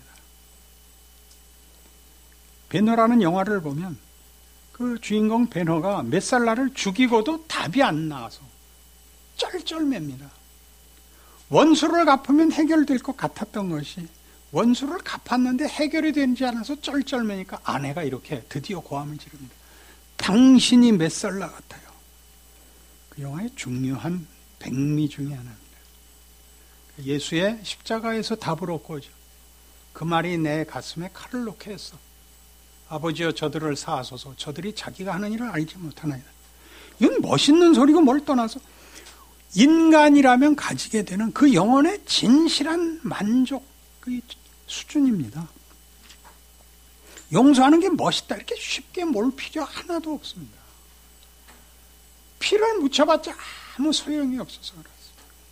베너라는 영화를 보면 그 주인공 베너가 메살라를 죽이고도 답이 안 나와서 쩔쩔맵니다. 원수를 갚으면 해결될 것 같았던 것이 원수를 갚았는데 해결이 되지 않아서 쩔쩔매니까 아내가 이렇게 드디어 고함을 지릅니다. 당신이 메살라 같아요. 그 영화의 중요한 백미 중에 하나입니다. 예수의 십자가에서 답을 얻고죠. 그 말이 내 가슴에 칼을 놓게 했어. 아버지여 저들을 사하소서. 저들이 자기가 하는 일을 알지 못하나이다. 이건 멋있는 소리고 뭘 떠나서 인간이라면 가지게 되는 그 영혼의 진실한 만족의 수준입니다. 용서하는 게 멋있다. 이렇게 쉽게 몰 필요 하나도 없습니다. 피를 묻혀봤자 아무 소용이 없어서 그렇습니다.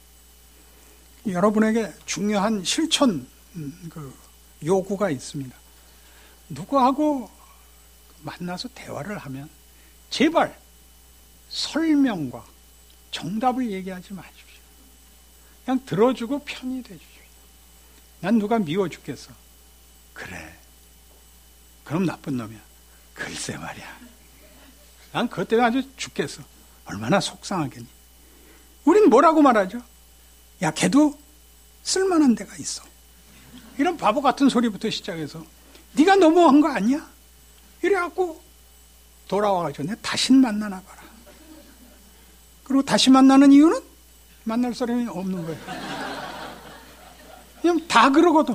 여러분에게 중요한 실천 그 요구가 있습니다. 누구하고 만나서 대화를 하면 제발 설명과 정답을 얘기하지 마십시오. 그냥 들어주고 편히 돼주십시오. 난 누가 미워 죽겠어. 그래. 그럼 나쁜 놈이야. 글쎄 말이야. 난 그것 때문에 아주 죽겠어. 얼마나 속상하겠니. 우린 뭐라고 말하죠? 야, 걔도 쓸만한 데가 있어. 이런 바보 같은 소리부터 시작해서 네가 너무한 거 아니야? 이래갖고 돌아와가지고 내가 다시 만나나 봐라. 그리고 다시 만나는 이유는 만날 사람이 없는 거예요. 그냥 다 그러거든.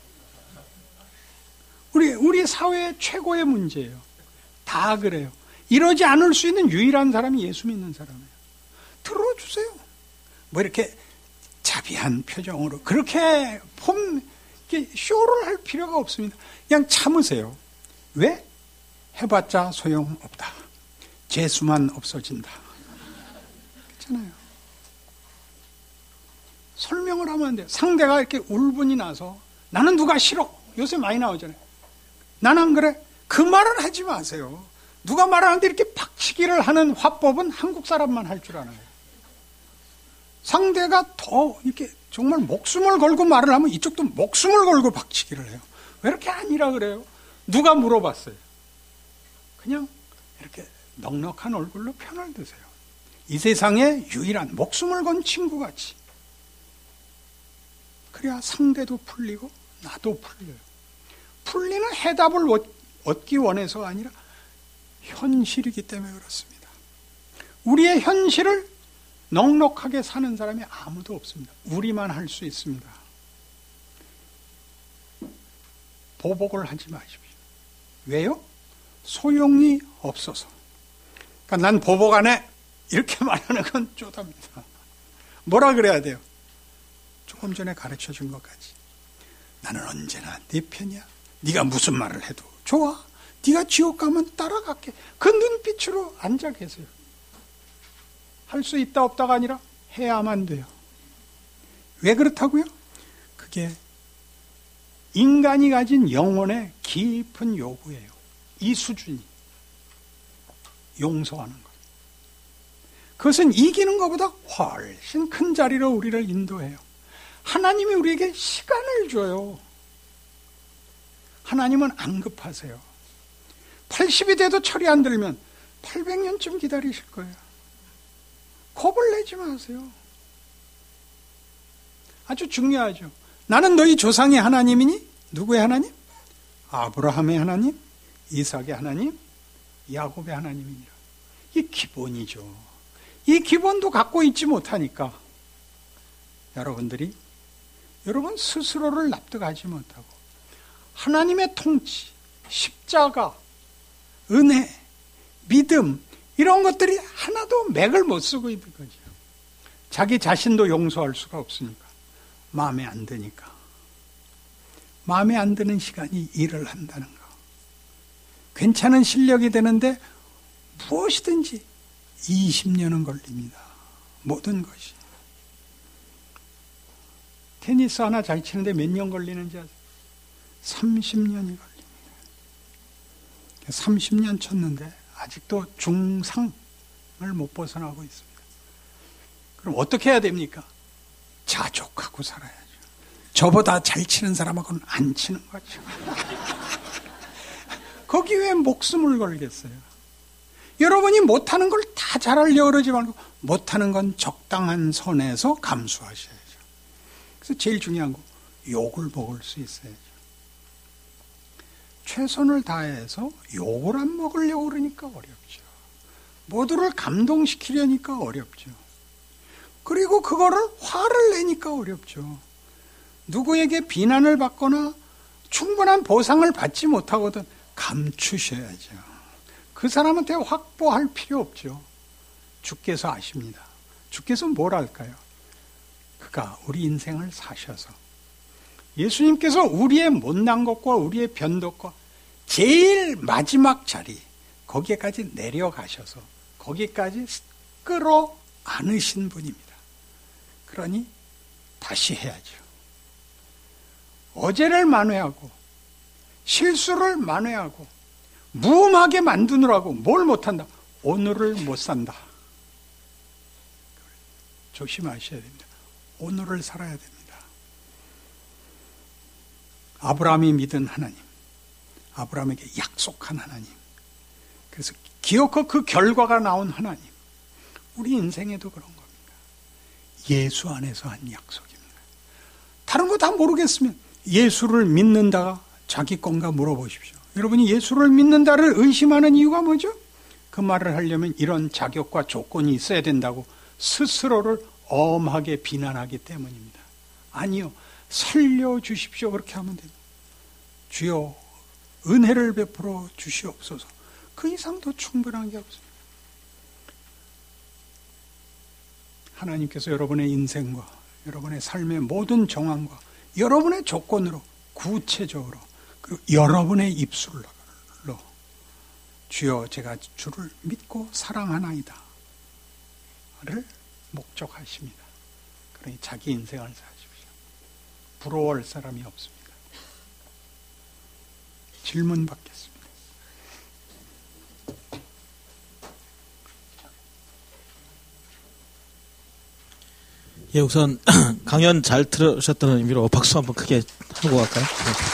우리, 우리 사회의 최고의 문제예요. 다 그래요. 이러지 않을 수 있는 유일한 사람이 예수 믿는 사람이에요. 들어주세요. 뭐 이렇게 자비한 표정으로 그렇게 폼, 이렇게 쇼를 할 필요가 없습니다. 그냥 참으세요. 왜? 해봤자 소용없다. 재수만 없어진다. 그렇잖아요. 설명을 하면 안 돼요. 상대가 이렇게 울분이 나서 나는 누가 싫어. 요새 많이 나오잖아요. 나는 안 그래. 그 말을 하지 마세요. 누가 말하는데 이렇게 박치기를 하는 화법은 한국 사람만 할 줄 아나요. 상대가 더 이렇게 정말 목숨을 걸고 말을 하면 이쪽도 목숨을 걸고 박치기를 해요. 왜 이렇게 아니라 그래요? 누가 물어봤어요? 그냥 이렇게 넉넉한 얼굴로 편을 드세요. 이 세상에 유일한 목숨을 건 친구같이. 그래야 상대도 풀리고 나도 풀려요. 풀리는 해답을 얻기 원해서가 아니라 현실이기 때문에 그렇습니다. 우리의 현실을 넉넉하게 사는 사람이 아무도 없습니다. 우리만 할 수 있습니다. 보복을 하지 마십시오. 왜요? 소용이 없어서. 그러니까 난 보복 안 해. 이렇게 말하는 건 쪼답니다. 뭐라 그래야 돼요? 조금 전에 가르쳐 준 것까지. 나는 언제나 네 편이야. 네가 무슨 말을 해도 좋아. 네가 지옥 가면 따라갈게. 그 눈빛으로 앉아 계세요. 할 수 있다 없다가 아니라 해야만 돼요. 왜 그렇다고요? 그게 인간이 가진 영혼의 깊은 요구예요. 이 수준이. 용서하는 것. 그것은 이기는 것보다 훨씬 큰 자리로 우리를 인도해요. 하나님이 우리에게 시간을 줘요. 하나님은 안 급하세요. 팔십이 돼도 철이 안 들면 팔백 년쯤 기다리실 거예요. 겁을 내지 마세요. 아주 중요하죠. 나는 너희 조상의 하나님이니? 누구의 하나님? 아브라함의 하나님, 이삭의 하나님, 야곱의 하나님이니라. 이게 기본이죠. 이 기본도 갖고 있지 못하니까 여러분들이 여러분 스스로를 납득하지 못하고 하나님의 통치, 십자가, 은혜, 믿음 이런 것들이 하나도 맥을 못 쓰고 있는 거죠. 자기 자신도 용서할 수가 없으니까. 마음에 안 드니까. 마음에 안 드는 시간이 일을 한다는 거. 괜찮은 실력이 되는데 무엇이든지 이십 년은 걸립니다. 모든 것이. 테니스 하나 잘 치는데 몇 년 걸리는지 아세요? 삼십 년이 걸립니다. 삼십 년 쳤는데 아직도 중상을 못 벗어나고 있습니다. 그럼 어떻게 해야 됩니까? 자족하고 살아야죠. 저보다 잘 치는 사람하고는 안 치는 거죠. 거기 왜 목숨을 걸겠어요? 여러분이 못하는 걸 다 잘하려고 그러지 말고 못하는 건 적당한 선에서 감수하셔야죠. 그래서 제일 중요한 거 욕을 먹을 수 있어야죠. 최선을 다해서 욕을 안 먹으려고 그러니까 어렵죠. 모두를 감동시키려니까 어렵죠. 그리고 그거를 화를 내니까 어렵죠. 누구에게 비난을 받거나 충분한 보상을 받지 못하거든 감추셔야죠. 그 사람한테 확보할 필요 없죠. 주께서 아십니다. 주께서 뭘 할까요? 그가 우리 인생을 사셔서 예수님께서 우리의 못난 것과 우리의 변덕과 제일 마지막 자리 거기에까지 내려가셔서 거기까지 끌어 안으신 분입니다. 그러니 다시 해야죠. 어제를 만회하고 실수를 만회하고 무음하게 만드느라고 뭘 못한다. 오늘을 못 산다. 조심하셔야 됩니다. 오늘을 살아야 됩니다. 아브라함이 믿은 하나님, 아브라함에게 약속한 하나님, 그래서 기어코 그 결과가 나온 하나님, 우리 인생에도 그런 겁니다. 예수 안에서 한 약속입니다. 다른 거 다 모르겠으면 예수를 믿는다가 자기 건가 물어보십시오. 여러분이 예수를 믿는다를 의심하는 이유가 뭐죠? 그 말을 하려면 이런 자격과 조건이 있어야 된다고 스스로를 엄하게 비난하기 때문입니다. 아니요, 살려주십시오. 그렇게 하면 됩니다. 주여 은혜를 베풀어 주시옵소서. 그 이상 더 충분한 게 없습니다. 하나님께서 여러분의 인생과 여러분의 삶의 모든 정황과 여러분의 조건으로 구체적으로 그리고 여러분의 입술로 주여 제가 주를 믿고 사랑하나이다 를 목적하십니다. 그러니 자기 인생을 사십시오. 부러워할 사람이 없습니다. 질문 받겠습니다. 예, 우선 강연 잘 들으셨다는 의미로 박수 한번 크게 하고 갈까요?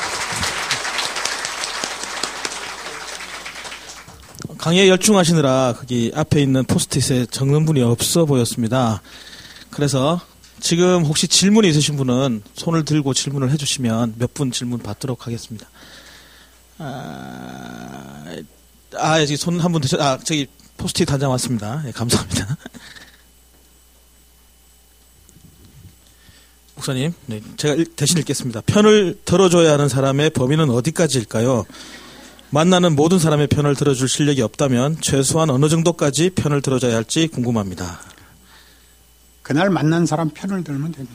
네. 강의에 열중하시느라 거기 앞에 있는 포스트잇에 적는 분이 없어 보였습니다. 그래서 지금 혹시 질문이 있으신 분은 손을 들고 질문을 해주시면 몇 분 질문 받도록 하겠습니다. 아, 아 여기 손 한 분 드셨, 아, 저기 포스트잇 한 장 왔습니다. 예, 감사합니다. 목사님, 네, 제가 대신 읽겠습니다. 편을 들어줘야 하는 사람의 범위는 어디까지일까요? 만나는 모든 사람의 편을 들어줄 실력이 없다면 최소한 어느 정도까지 편을 들어줘야 할지 궁금합니다. 그날 만난 사람 편을 들면 됩니다.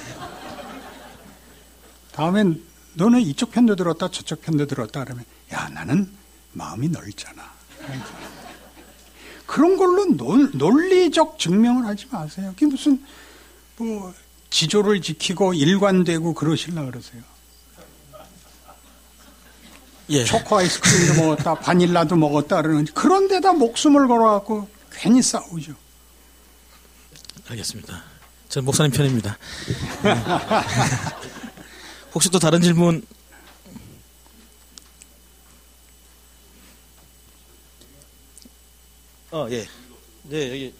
다음엔 너는 이쪽 편도 들었다 저쪽 편도 들었다 그러면 야 나는 마음이 넓잖아. 그런 걸로 논, 논리적 증명을 하지 마세요. 그게 무슨 뭐 지조를 지키고 일관되고 그러시려고 그러세요. 예. 초코 아이스크림도 먹었다 바닐라도 먹었다 그러는지 그런 데다 목숨을 걸어갖고 괜히 싸우죠. 알겠습니다. 저는 목사님 편입니다. 혹시 또 다른 질문? 어, 예. 네, 여기.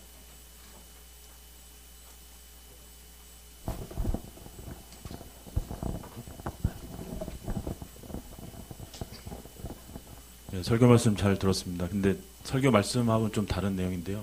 네, 설교 말씀 잘 들었습니다. 근데 설교 말씀하고는 좀 다른 내용인데요.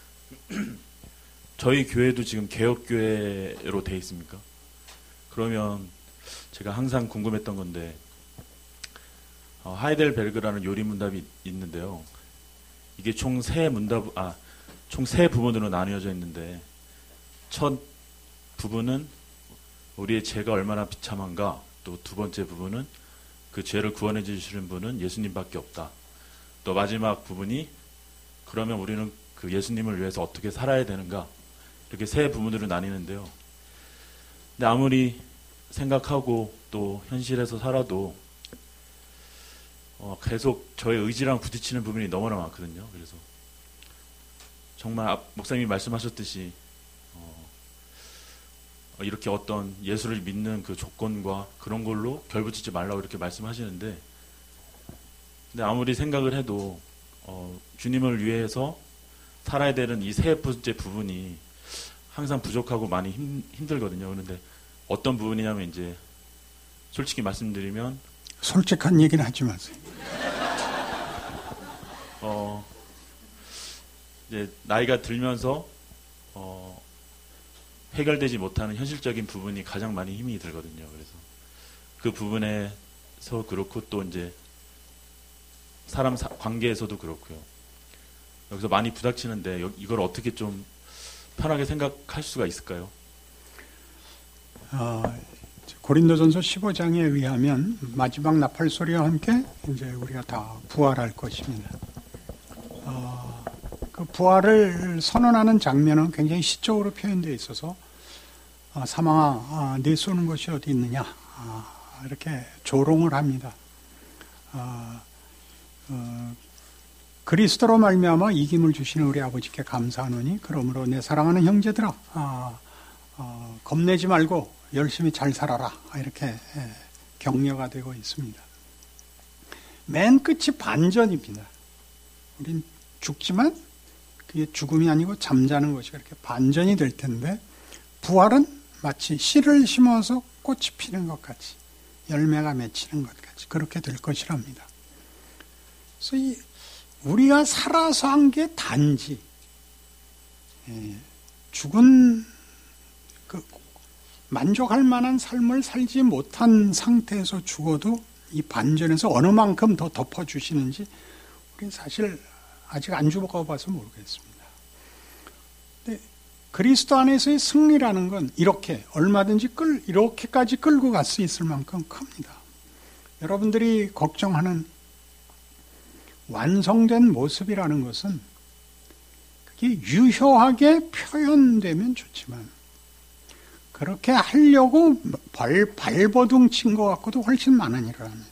저희 교회도 지금 개혁교회로 돼 있습니까? 그러면 제가 항상 궁금했던 건데 어, 하이델베르그라는 요리 문답이 있는데요. 이게 총 세 문답, 아, 총 세 부분으로 나뉘어져 있는데 첫 부분은 우리의 죄가 얼마나 비참한가, 또 두 번째 부분은 그 죄를 구원해 주시는 분은 예수님밖에 없다. 또 마지막 부분이 그러면 우리는 그 예수님을 위해서 어떻게 살아야 되는가, 이렇게 세 부분으로 나뉘는데요. 근데 아무리 생각하고 또 현실에서 살아도 어, 계속 저의 의지랑 부딪히는 부분이 너무나 많거든요. 그래서 정말 목사님이 말씀하셨듯이 어, 이렇게 어떤 예수를 믿는 그 조건과 그런 걸로 결부짓지 말라고 이렇게 말씀하시는데, 근데 아무리 생각을 해도 어, 주님을 위해서 살아야 되는 이 세 번째 부분이 항상 부족하고 많이 힘, 힘들거든요. 그런데 어떤 부분이냐면 이제 솔직히 말씀드리면 솔직한 얘기는 하지 마세요. 어, 이제 나이가 들면서 어, 해결되지 못하는 현실적인 부분이 가장 많이 힘이 들거든요. 그래서 그 부분에서 그렇고 또 이제 사람 사, 관계에서도 그렇고요. 여기서 많이 부닥치는데 이걸 어떻게 좀 편하게 생각할 수가 있을까요? 어, 고린도전서 십오 장에 의하면 마지막 나팔 소리와 함께 이제 우리가 다 부활할 것입니다. 어, 그 부활을 선언하는 장면은 굉장히 시적으로 표현되어 있어서 어, 사망아, 아, 네 쏘는 것이 어디 있느냐, 아, 이렇게 조롱을 합니다. 어, 어, 그리스도로 말미암아 이김을 주시는 우리 아버지께 감사하노니 그러므로 내 사랑하는 형제들아, 아, 어, 겁내지 말고 열심히 잘 살아라, 이렇게 예, 격려가 되고 있습니다. 맨 끝이 반전입니다. 우린 죽지만 그게 죽음이 아니고 잠자는 것이 이렇게 반전이 될 텐데 부활은 마치 씨를 심어서 꽃이 피는 것 같이 열매가 맺히는 것 같이 그렇게 될 것이랍니다. 그래서 이 우리가 살아서 한 게 단지 예, 죽은 그 만족할 만한 삶을 살지 못한 상태에서 죽어도 이 반전에서 어느 만큼 더 덮어주시는지 우리는 사실 아직 안 죽어봐서 모르겠습니다. 근데 그리스도 안에서의 승리라는 건 이렇게 얼마든지 끌 이렇게까지 끌고 갈 수 있을 만큼 큽니다. 여러분들이 걱정하는 완성된 모습이라는 것은 그게 유효하게 표현되면 좋지만 그렇게 하려고 발, 발버둥 친 것 같고도 훨씬 많은 일을 합니다.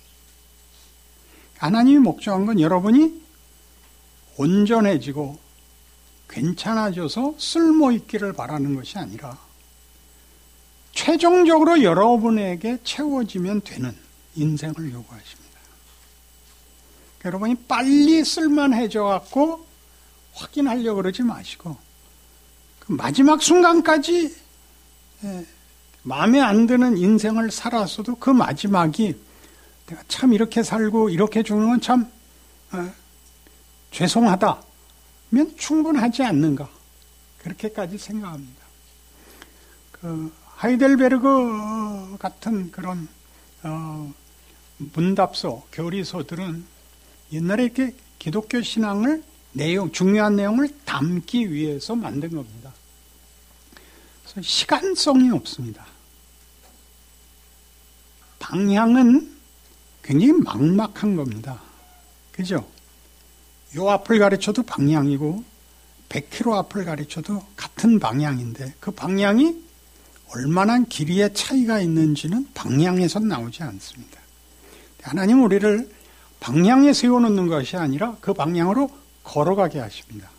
하나님이 목적한 건 여러분이 온전해지고 괜찮아져서 쓸모있기를 바라는 것이 아니라 최종적으로 여러분에게 채워지면 되는 인생을 요구하십니다. 여러분이 빨리 쓸만해져 갖고 확인하려고 그러지 마시고 그 마지막 순간까지 마음에 안 드는 인생을 살았어도 그 마지막이 내가 참 이렇게 살고 이렇게 죽는 건 참 어, 죄송하다면 충분하지 않는가 그렇게까지 생각합니다. 그 하이델베르그 같은 그런 어, 문답서, 교리서들은 옛날에 이렇게 기독교 신앙을 내용, 중요한 내용을 담기 위해서 만든 겁니다. 그래서 시간성이 없습니다. 방향은 굉장히 막막한 겁니다. 그죠? 요 앞을 가르쳐도 방향이고 백 킬로미터 앞을 가르쳐도 같은 방향인데 그 방향이 얼마나 길이의 차이가 있는지는 방향에서 나오지 않습니다. 하나님은 우리를 방향에 세워놓는 것이 아니라 그 방향으로 걸어가게 하십니다.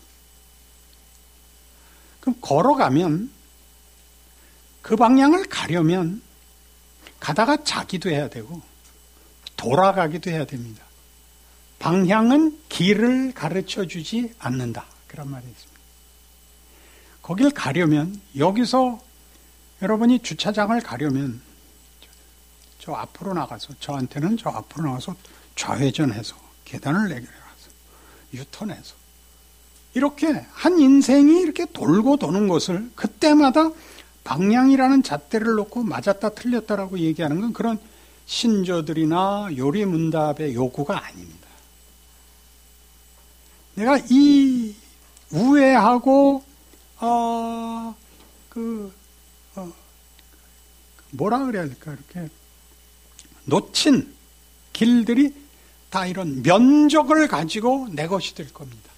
그럼 걸어가면 그 방향을 가려면 가다가 자기도 해야 되고 돌아가기도 해야 됩니다. 방향은 길을 가르쳐 주지 않는다. 그런 말이 있습니다. 거길 가려면 여기서 여러분이 주차장을 가려면 저 앞으로 나가서 저한테는 저 앞으로 나가서 좌회전해서 계단을 내려가서 유턴해서 이렇게 한 인생이 이렇게 돌고 도는 것을 그때마다 방향이라는 잣대를 놓고 맞았다 틀렸다라고 얘기하는 건 그런 신조들이나 요리문답의 요구가 아닙니다. 내가 이 우회하고 어, 그 어, 뭐라 그래야 될까 이렇게 놓친 길들이 다 이런 면적을 가지고 내 것이 될 겁니다.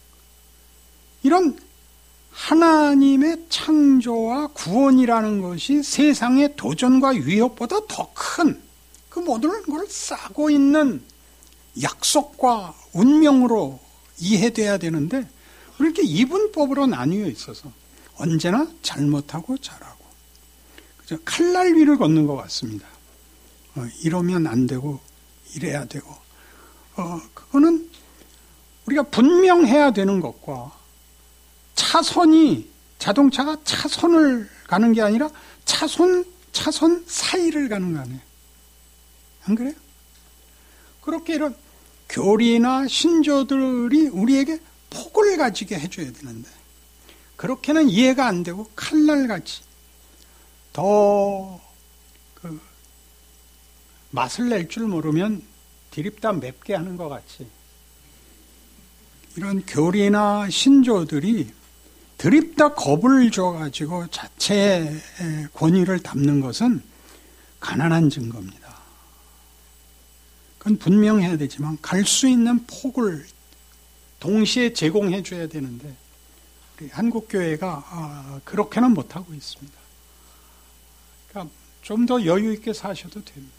이런 하나님의 창조와 구원이라는 것이 세상의 도전과 위협보다 더 큰 그 모든 걸 싸고 있는 약속과 운명으로 이해돼야 되는데 우리 이렇게 이분법으로 나뉘어 있어서 언제나 잘못하고 잘하고 그저 칼날 위를 걷는 것 같습니다. 어, 이러면 안 되고 이래야 되고 어, 그거는 우리가 분명해야 되는 것과 차선이 자동차가 차선을 가는 게 아니라 차선 차선 사이를 가는 거 아니에요. 안 그래요? 그렇게 이런 교리나 신조들이 우리에게 폭을 가지게 해줘야 되는데 그렇게는 이해가 안 되고 칼날같이 더 그 맛을 낼 줄 모르면 디립다 맵게 하는 것 같이 이런 교리나 신조들이 드립다 겁을 줘가지고 자체의 권위를 담는 것은 가난한 증거입니다. 그건 분명해야 되지만 갈 수 있는 폭을 동시에 제공해 줘야 되는데 우리 한국교회가 그렇게는 못하고 있습니다. 그러니까 좀 더 여유 있게 사셔도 됩니다.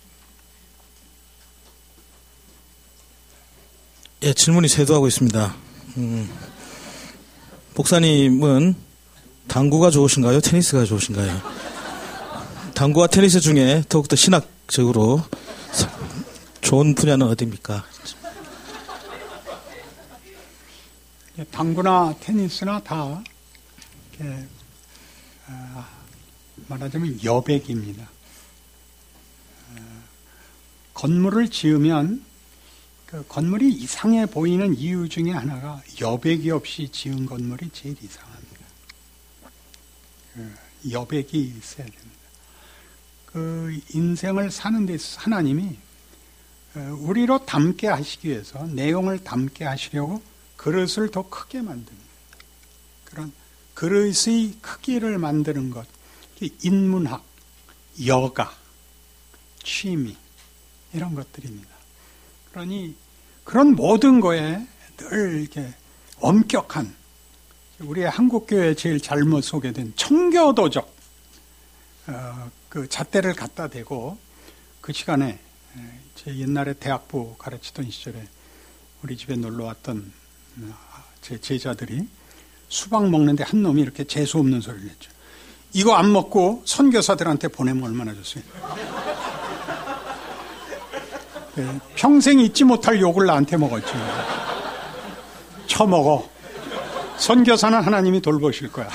예, 질문이 쇄도하고 있습니다. 음, 목사님은 당구가 좋으신가요? 테니스가 좋으신가요? 당구와 테니스 중에 더욱더 신학적으로 좋은 분야는 어디입니까? 당구나 테니스나 다 아, 말하자면 여백입니다. 아, 건물을 지으면 그 건물이 이상해 보이는 이유 중에 하나가 여백이 없이 지은 건물이 제일 이상합니다. 그 여백이 있어야 됩니다. 그 인생을 사는 데 있어서 하나님이 우리로 담게 하시기 위해서 내용을 담게 하시려고 그릇을 더 크게 만듭니다. 그런 그릇의 크기를 만드는 것, 인문학, 여가, 취미 이런 것들입니다. 그러니 그런 모든 거에 늘 이렇게 엄격한 우리의 한국교회에 제일 잘못 소개된 청교도적 어, 그 잣대를 갖다 대고 그 시간에 제 옛날에 대학부 가르치던 시절에 우리 집에 놀러 왔던 제 제자들이 수박 먹는데 한 놈이 이렇게 재수 없는 소리를 했죠. 이거 안 먹고 선교사들한테 보내면 얼마나 좋습니까? 네, 평생 잊지 못할 욕을 나한테 먹었죠. 처먹어. 선교사는 하나님이 돌보실 거야.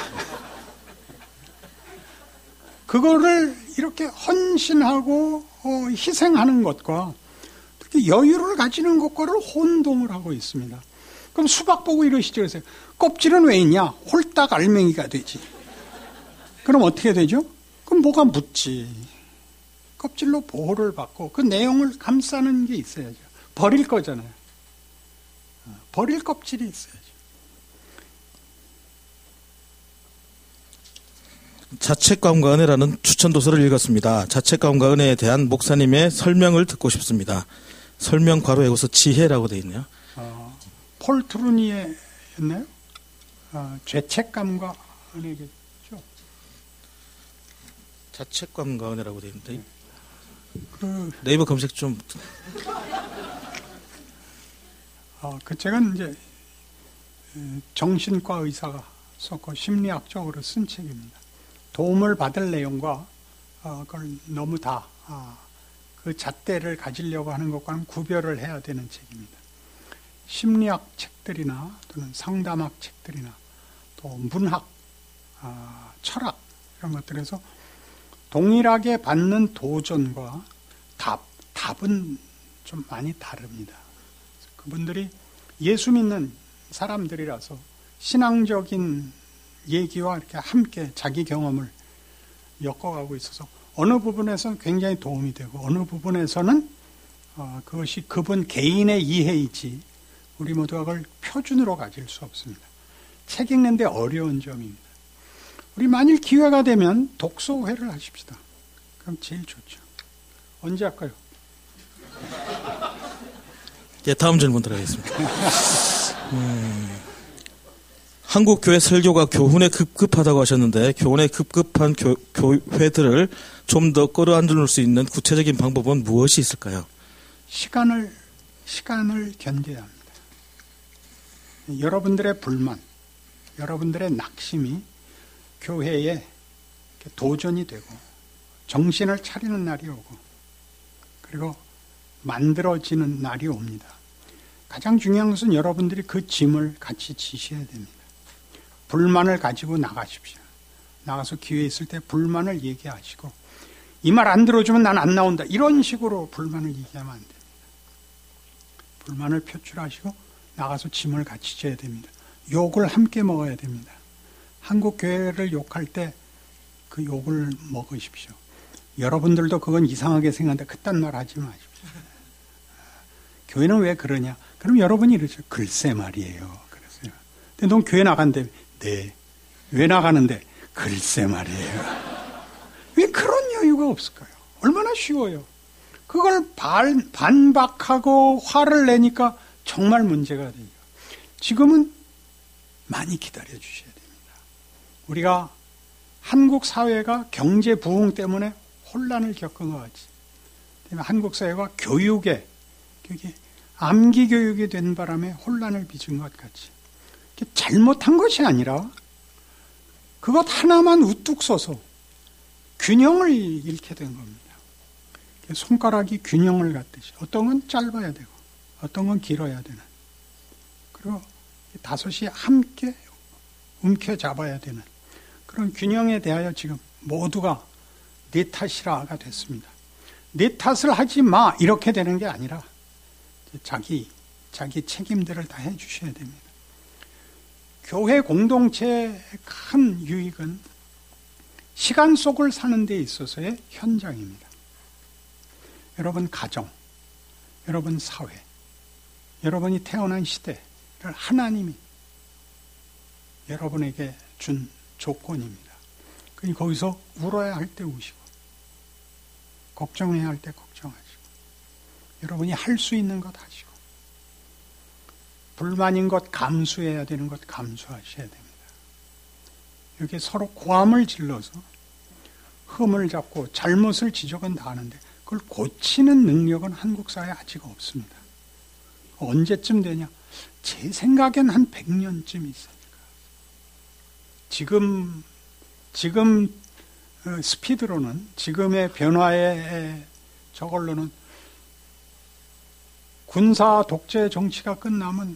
그거를 이렇게 헌신하고 어, 희생하는 것과 특히 여유를 가지는 것과를 혼동을 하고 있습니다. 그럼 수박 보고 이러시죠. 그래서 껍질은 왜 있냐? 홀딱 알맹이가 되지. 그럼 어떻게 되죠? 그럼 뭐가 묻지. 껍질로 보호를 받고 그 내용을 감싸는 게 있어야죠. 버릴 거잖아요. 버릴 껍질이 있어야죠. 자책감과 은혜라는 추천 도서를 읽었습니다. 자책감과 은혜에 대한 목사님의 설명을 듣고 싶습니다. 설명 괄호 외워서 지혜라고 되어 있네요. 어, 폴 트루니에였나요? 어, 죄책감과 은혜겠죠. 자책감과 은혜라고 되어 있는데 그 네이버 검색 좀. 어, 그 책은 이제 정신과 의사가 썼고 심리학적으로 쓴 책입니다. 도움을 받을 내용과 어, 그걸 너무 다 아, 그 잣대를 가지려고 하는 것과는 구별을 해야 되는 책입니다. 심리학 책들이나 또는 상담학 책들이나 또 문학, 아, 철학 이런 것들에서 동일하게 받는 도전과 답, 답은 좀 많이 다릅니다. 그분들이 예수 믿는 사람들이라서 신앙적인 얘기와 이렇게 함께 자기 경험을 엮어가고 있어서 어느 부분에서는 굉장히 도움이 되고 어느 부분에서는 어, 그것이 그분 개인의 이해이지 우리 모두가 그걸 표준으로 가질 수 없습니다. 책 읽는데 어려운 점입니다. 우리 만일 기회가 되면 독서회를 하십시다. 그럼 제일 좋죠. 언제 할까요? 예, 다음 질문 드리겠습니다. 음, 한국 교회 설교가 교훈에 급급하다고 하셨는데 교훈에 급급한 교, 교회들을 좀 더 끌어안을 수 있는 구체적인 방법은 무엇이 있을까요? 시간을 시간을 견뎌야 합니다. 여러분들의 불만, 여러분들의 낙심이 교회에 도전이 되고 정신을 차리는 날이 오고 그리고 만들어지는 날이 옵니다. 가장 중요한 것은 여러분들이 그 짐을 같이 지셔야 됩니다. 불만을 가지고 나가십시오. 나가서 기회 있을 때 불만을 얘기하시고 이 말 안 들어주면 난 안 나온다. 이런 식으로 불만을 얘기하면 안 됩니다. 불만을 표출하시고 나가서 짐을 같이 져야 됩니다. 욕을 함께 먹어야 됩니다. 한국 교회를 욕할 때 그 욕을 먹으십시오. 여러분들도 그건 이상하게 생각하는데 그딴 말 하지 마십시오. 교회는 왜 그러냐? 그럼 여러분이 이러죠. 글쎄 말이에요. 그랬어요. 근데 넌 교회 나간대. 네. 왜 나가는데? 글쎄 말이에요. 왜 그런 여유가 없을까요? 얼마나 쉬워요. 그걸 반, 반박하고 화를 내니까 정말 문제가 돼요. 지금은 많이 기다려 주셔야 됩니다. 우리가 한국 사회가 경제 부흥 때문에 혼란을 겪은 것 같이 한국 사회가 교육에 교육에 암기 교육이 된 바람에 혼란을 빚은 것 같이 잘못한 것이 아니라 그것 하나만 우뚝 서서 균형을 잃게 된 겁니다. 손가락이 균형을 갖듯이 어떤 건 짧아야 되고 어떤 건 길어야 되는 그리고 다섯이 함께 움켜잡아야 되는 그런 균형에 대하여 지금 모두가 네 탓이라가 됐습니다. 네 탓을 하지 마 이렇게 되는 게 아니라 자기 자기 책임들을 다 해주셔야 됩니다. 교회 공동체의 큰 유익은 시간 속을 사는 데 있어서의 현장입니다. 여러분 가정, 여러분 사회, 여러분이 태어난 시대를 하나님이 여러분에게 준 조건입니다. 그러니 거기서 울어야 할 때 우시고 걱정해야 할 때 걱정하시고 여러분이 할 수 있는 것 하시고 불만인 것 감수해야 되는 것 감수하셔야 됩니다. 이렇게 서로 고함을 질러서 흠을 잡고 잘못을 지적은 다 하는데 그걸 고치는 능력은 한국 사회에 아직 없습니다. 언제쯤 되냐? 제 생각엔 한 백 년쯤 있으니까. 지금 지금 스피드로는 지금의 변화의 저걸로는 군사 독재 정치가 끝나면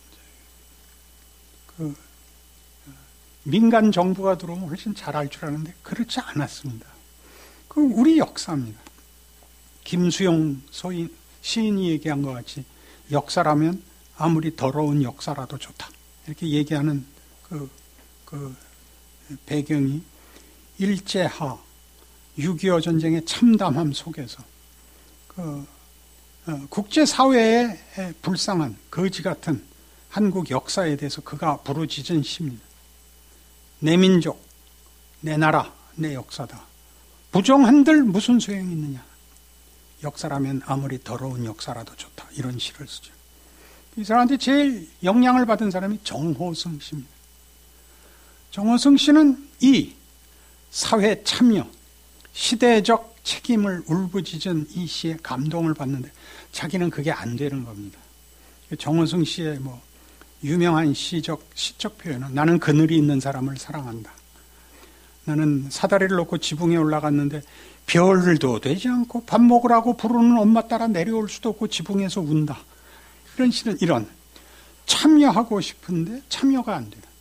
그 민간 정부가 들어오면 훨씬 잘할 줄 아는데 그렇지 않았습니다. 그 우리 역사입니다. 김수용 소인, 시인이 얘기한 것 같이 역사라면 아무리 더러운 역사라도 좋다. 이렇게 얘기하는 그, 그 배경이 일제하 육이오 전쟁의 참담함 속에서 그 어, 국제사회의 불쌍한 거지 같은 한국 역사에 대해서 그가 부르짖은 시입니다. 내 민족, 내 나라, 내 역사다. 부정한들 무슨 소용이 있느냐. 역사라면 아무리 더러운 역사라도 좋다. 이런 시를 쓰죠. 이 사람한테 제일 영향을 받은 사람이 정호승 씨입니다. 정호승 씨는 이 사회 참여, 시대적 책임을 울부짖은 이 시에 감동을 받는데 자기는 그게 안 되는 겁니다. 정호승 씨의 뭐 유명한 시적, 시적 표현은 나는 그늘이 있는 사람을 사랑한다. 나는 사다리를 놓고 지붕에 올라갔는데 별도 되지 않고 밥 먹으라고 부르는 엄마 따라 내려올 수도 없고 지붕에서 운다. 이런 시는 이런 참여하고 싶은데 참여가 안 되는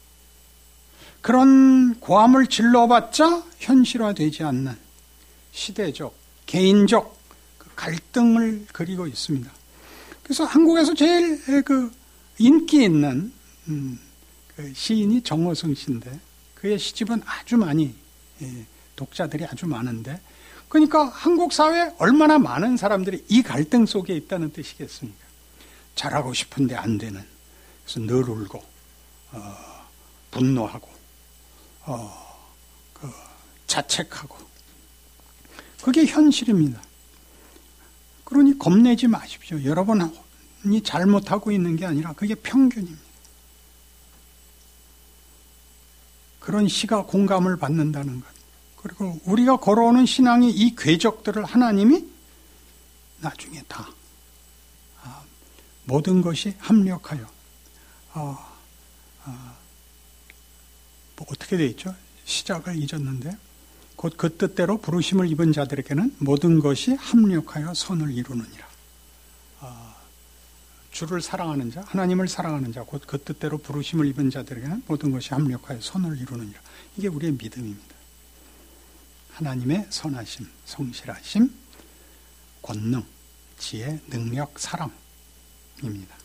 그런 고함을 질러봤자 현실화되지 않는 시대적, 개인적 갈등을 그리고 있습니다. 그래서 한국에서 제일 그 인기 있는 음, 그 시인이 정호승 씨인데 그의 시집은 아주 많이 예, 독자들이 아주 많은데 그러니까 한국 사회에 얼마나 많은 사람들이 이 갈등 속에 있다는 뜻이겠습니까? 잘하고 싶은데 안 되는 그래서 늘 울고 어, 분노하고 어, 그 자책하고 그게 현실입니다. 그러니 겁내지 마십시오. 여러분이 잘못하고 있는 게 아니라 그게 평균입니다. 그런 시가 공감을 받는다는 것. 그리고 우리가 걸어오는 신앙의 이 궤적들을 하나님이 나중에 다 아, 모든 것이 합력하여 아, 아, 뭐 어떻게 돼 있죠? 시작을 잊었는데 곧 그 뜻대로 부르심을 입은 자들에게는 모든 것이 합력하여 선을 이루느니라. 아, 주를 사랑하는 자, 하나님을 사랑하는 자, 곧 그 뜻대로 부르심을 입은 자들에게는 모든 것이 합력하여 선을 이루느니라. 이게 우리의 믿음입니다. 하나님의 선하심, 성실하심, 권능, 지혜, 능력, 사랑입니다.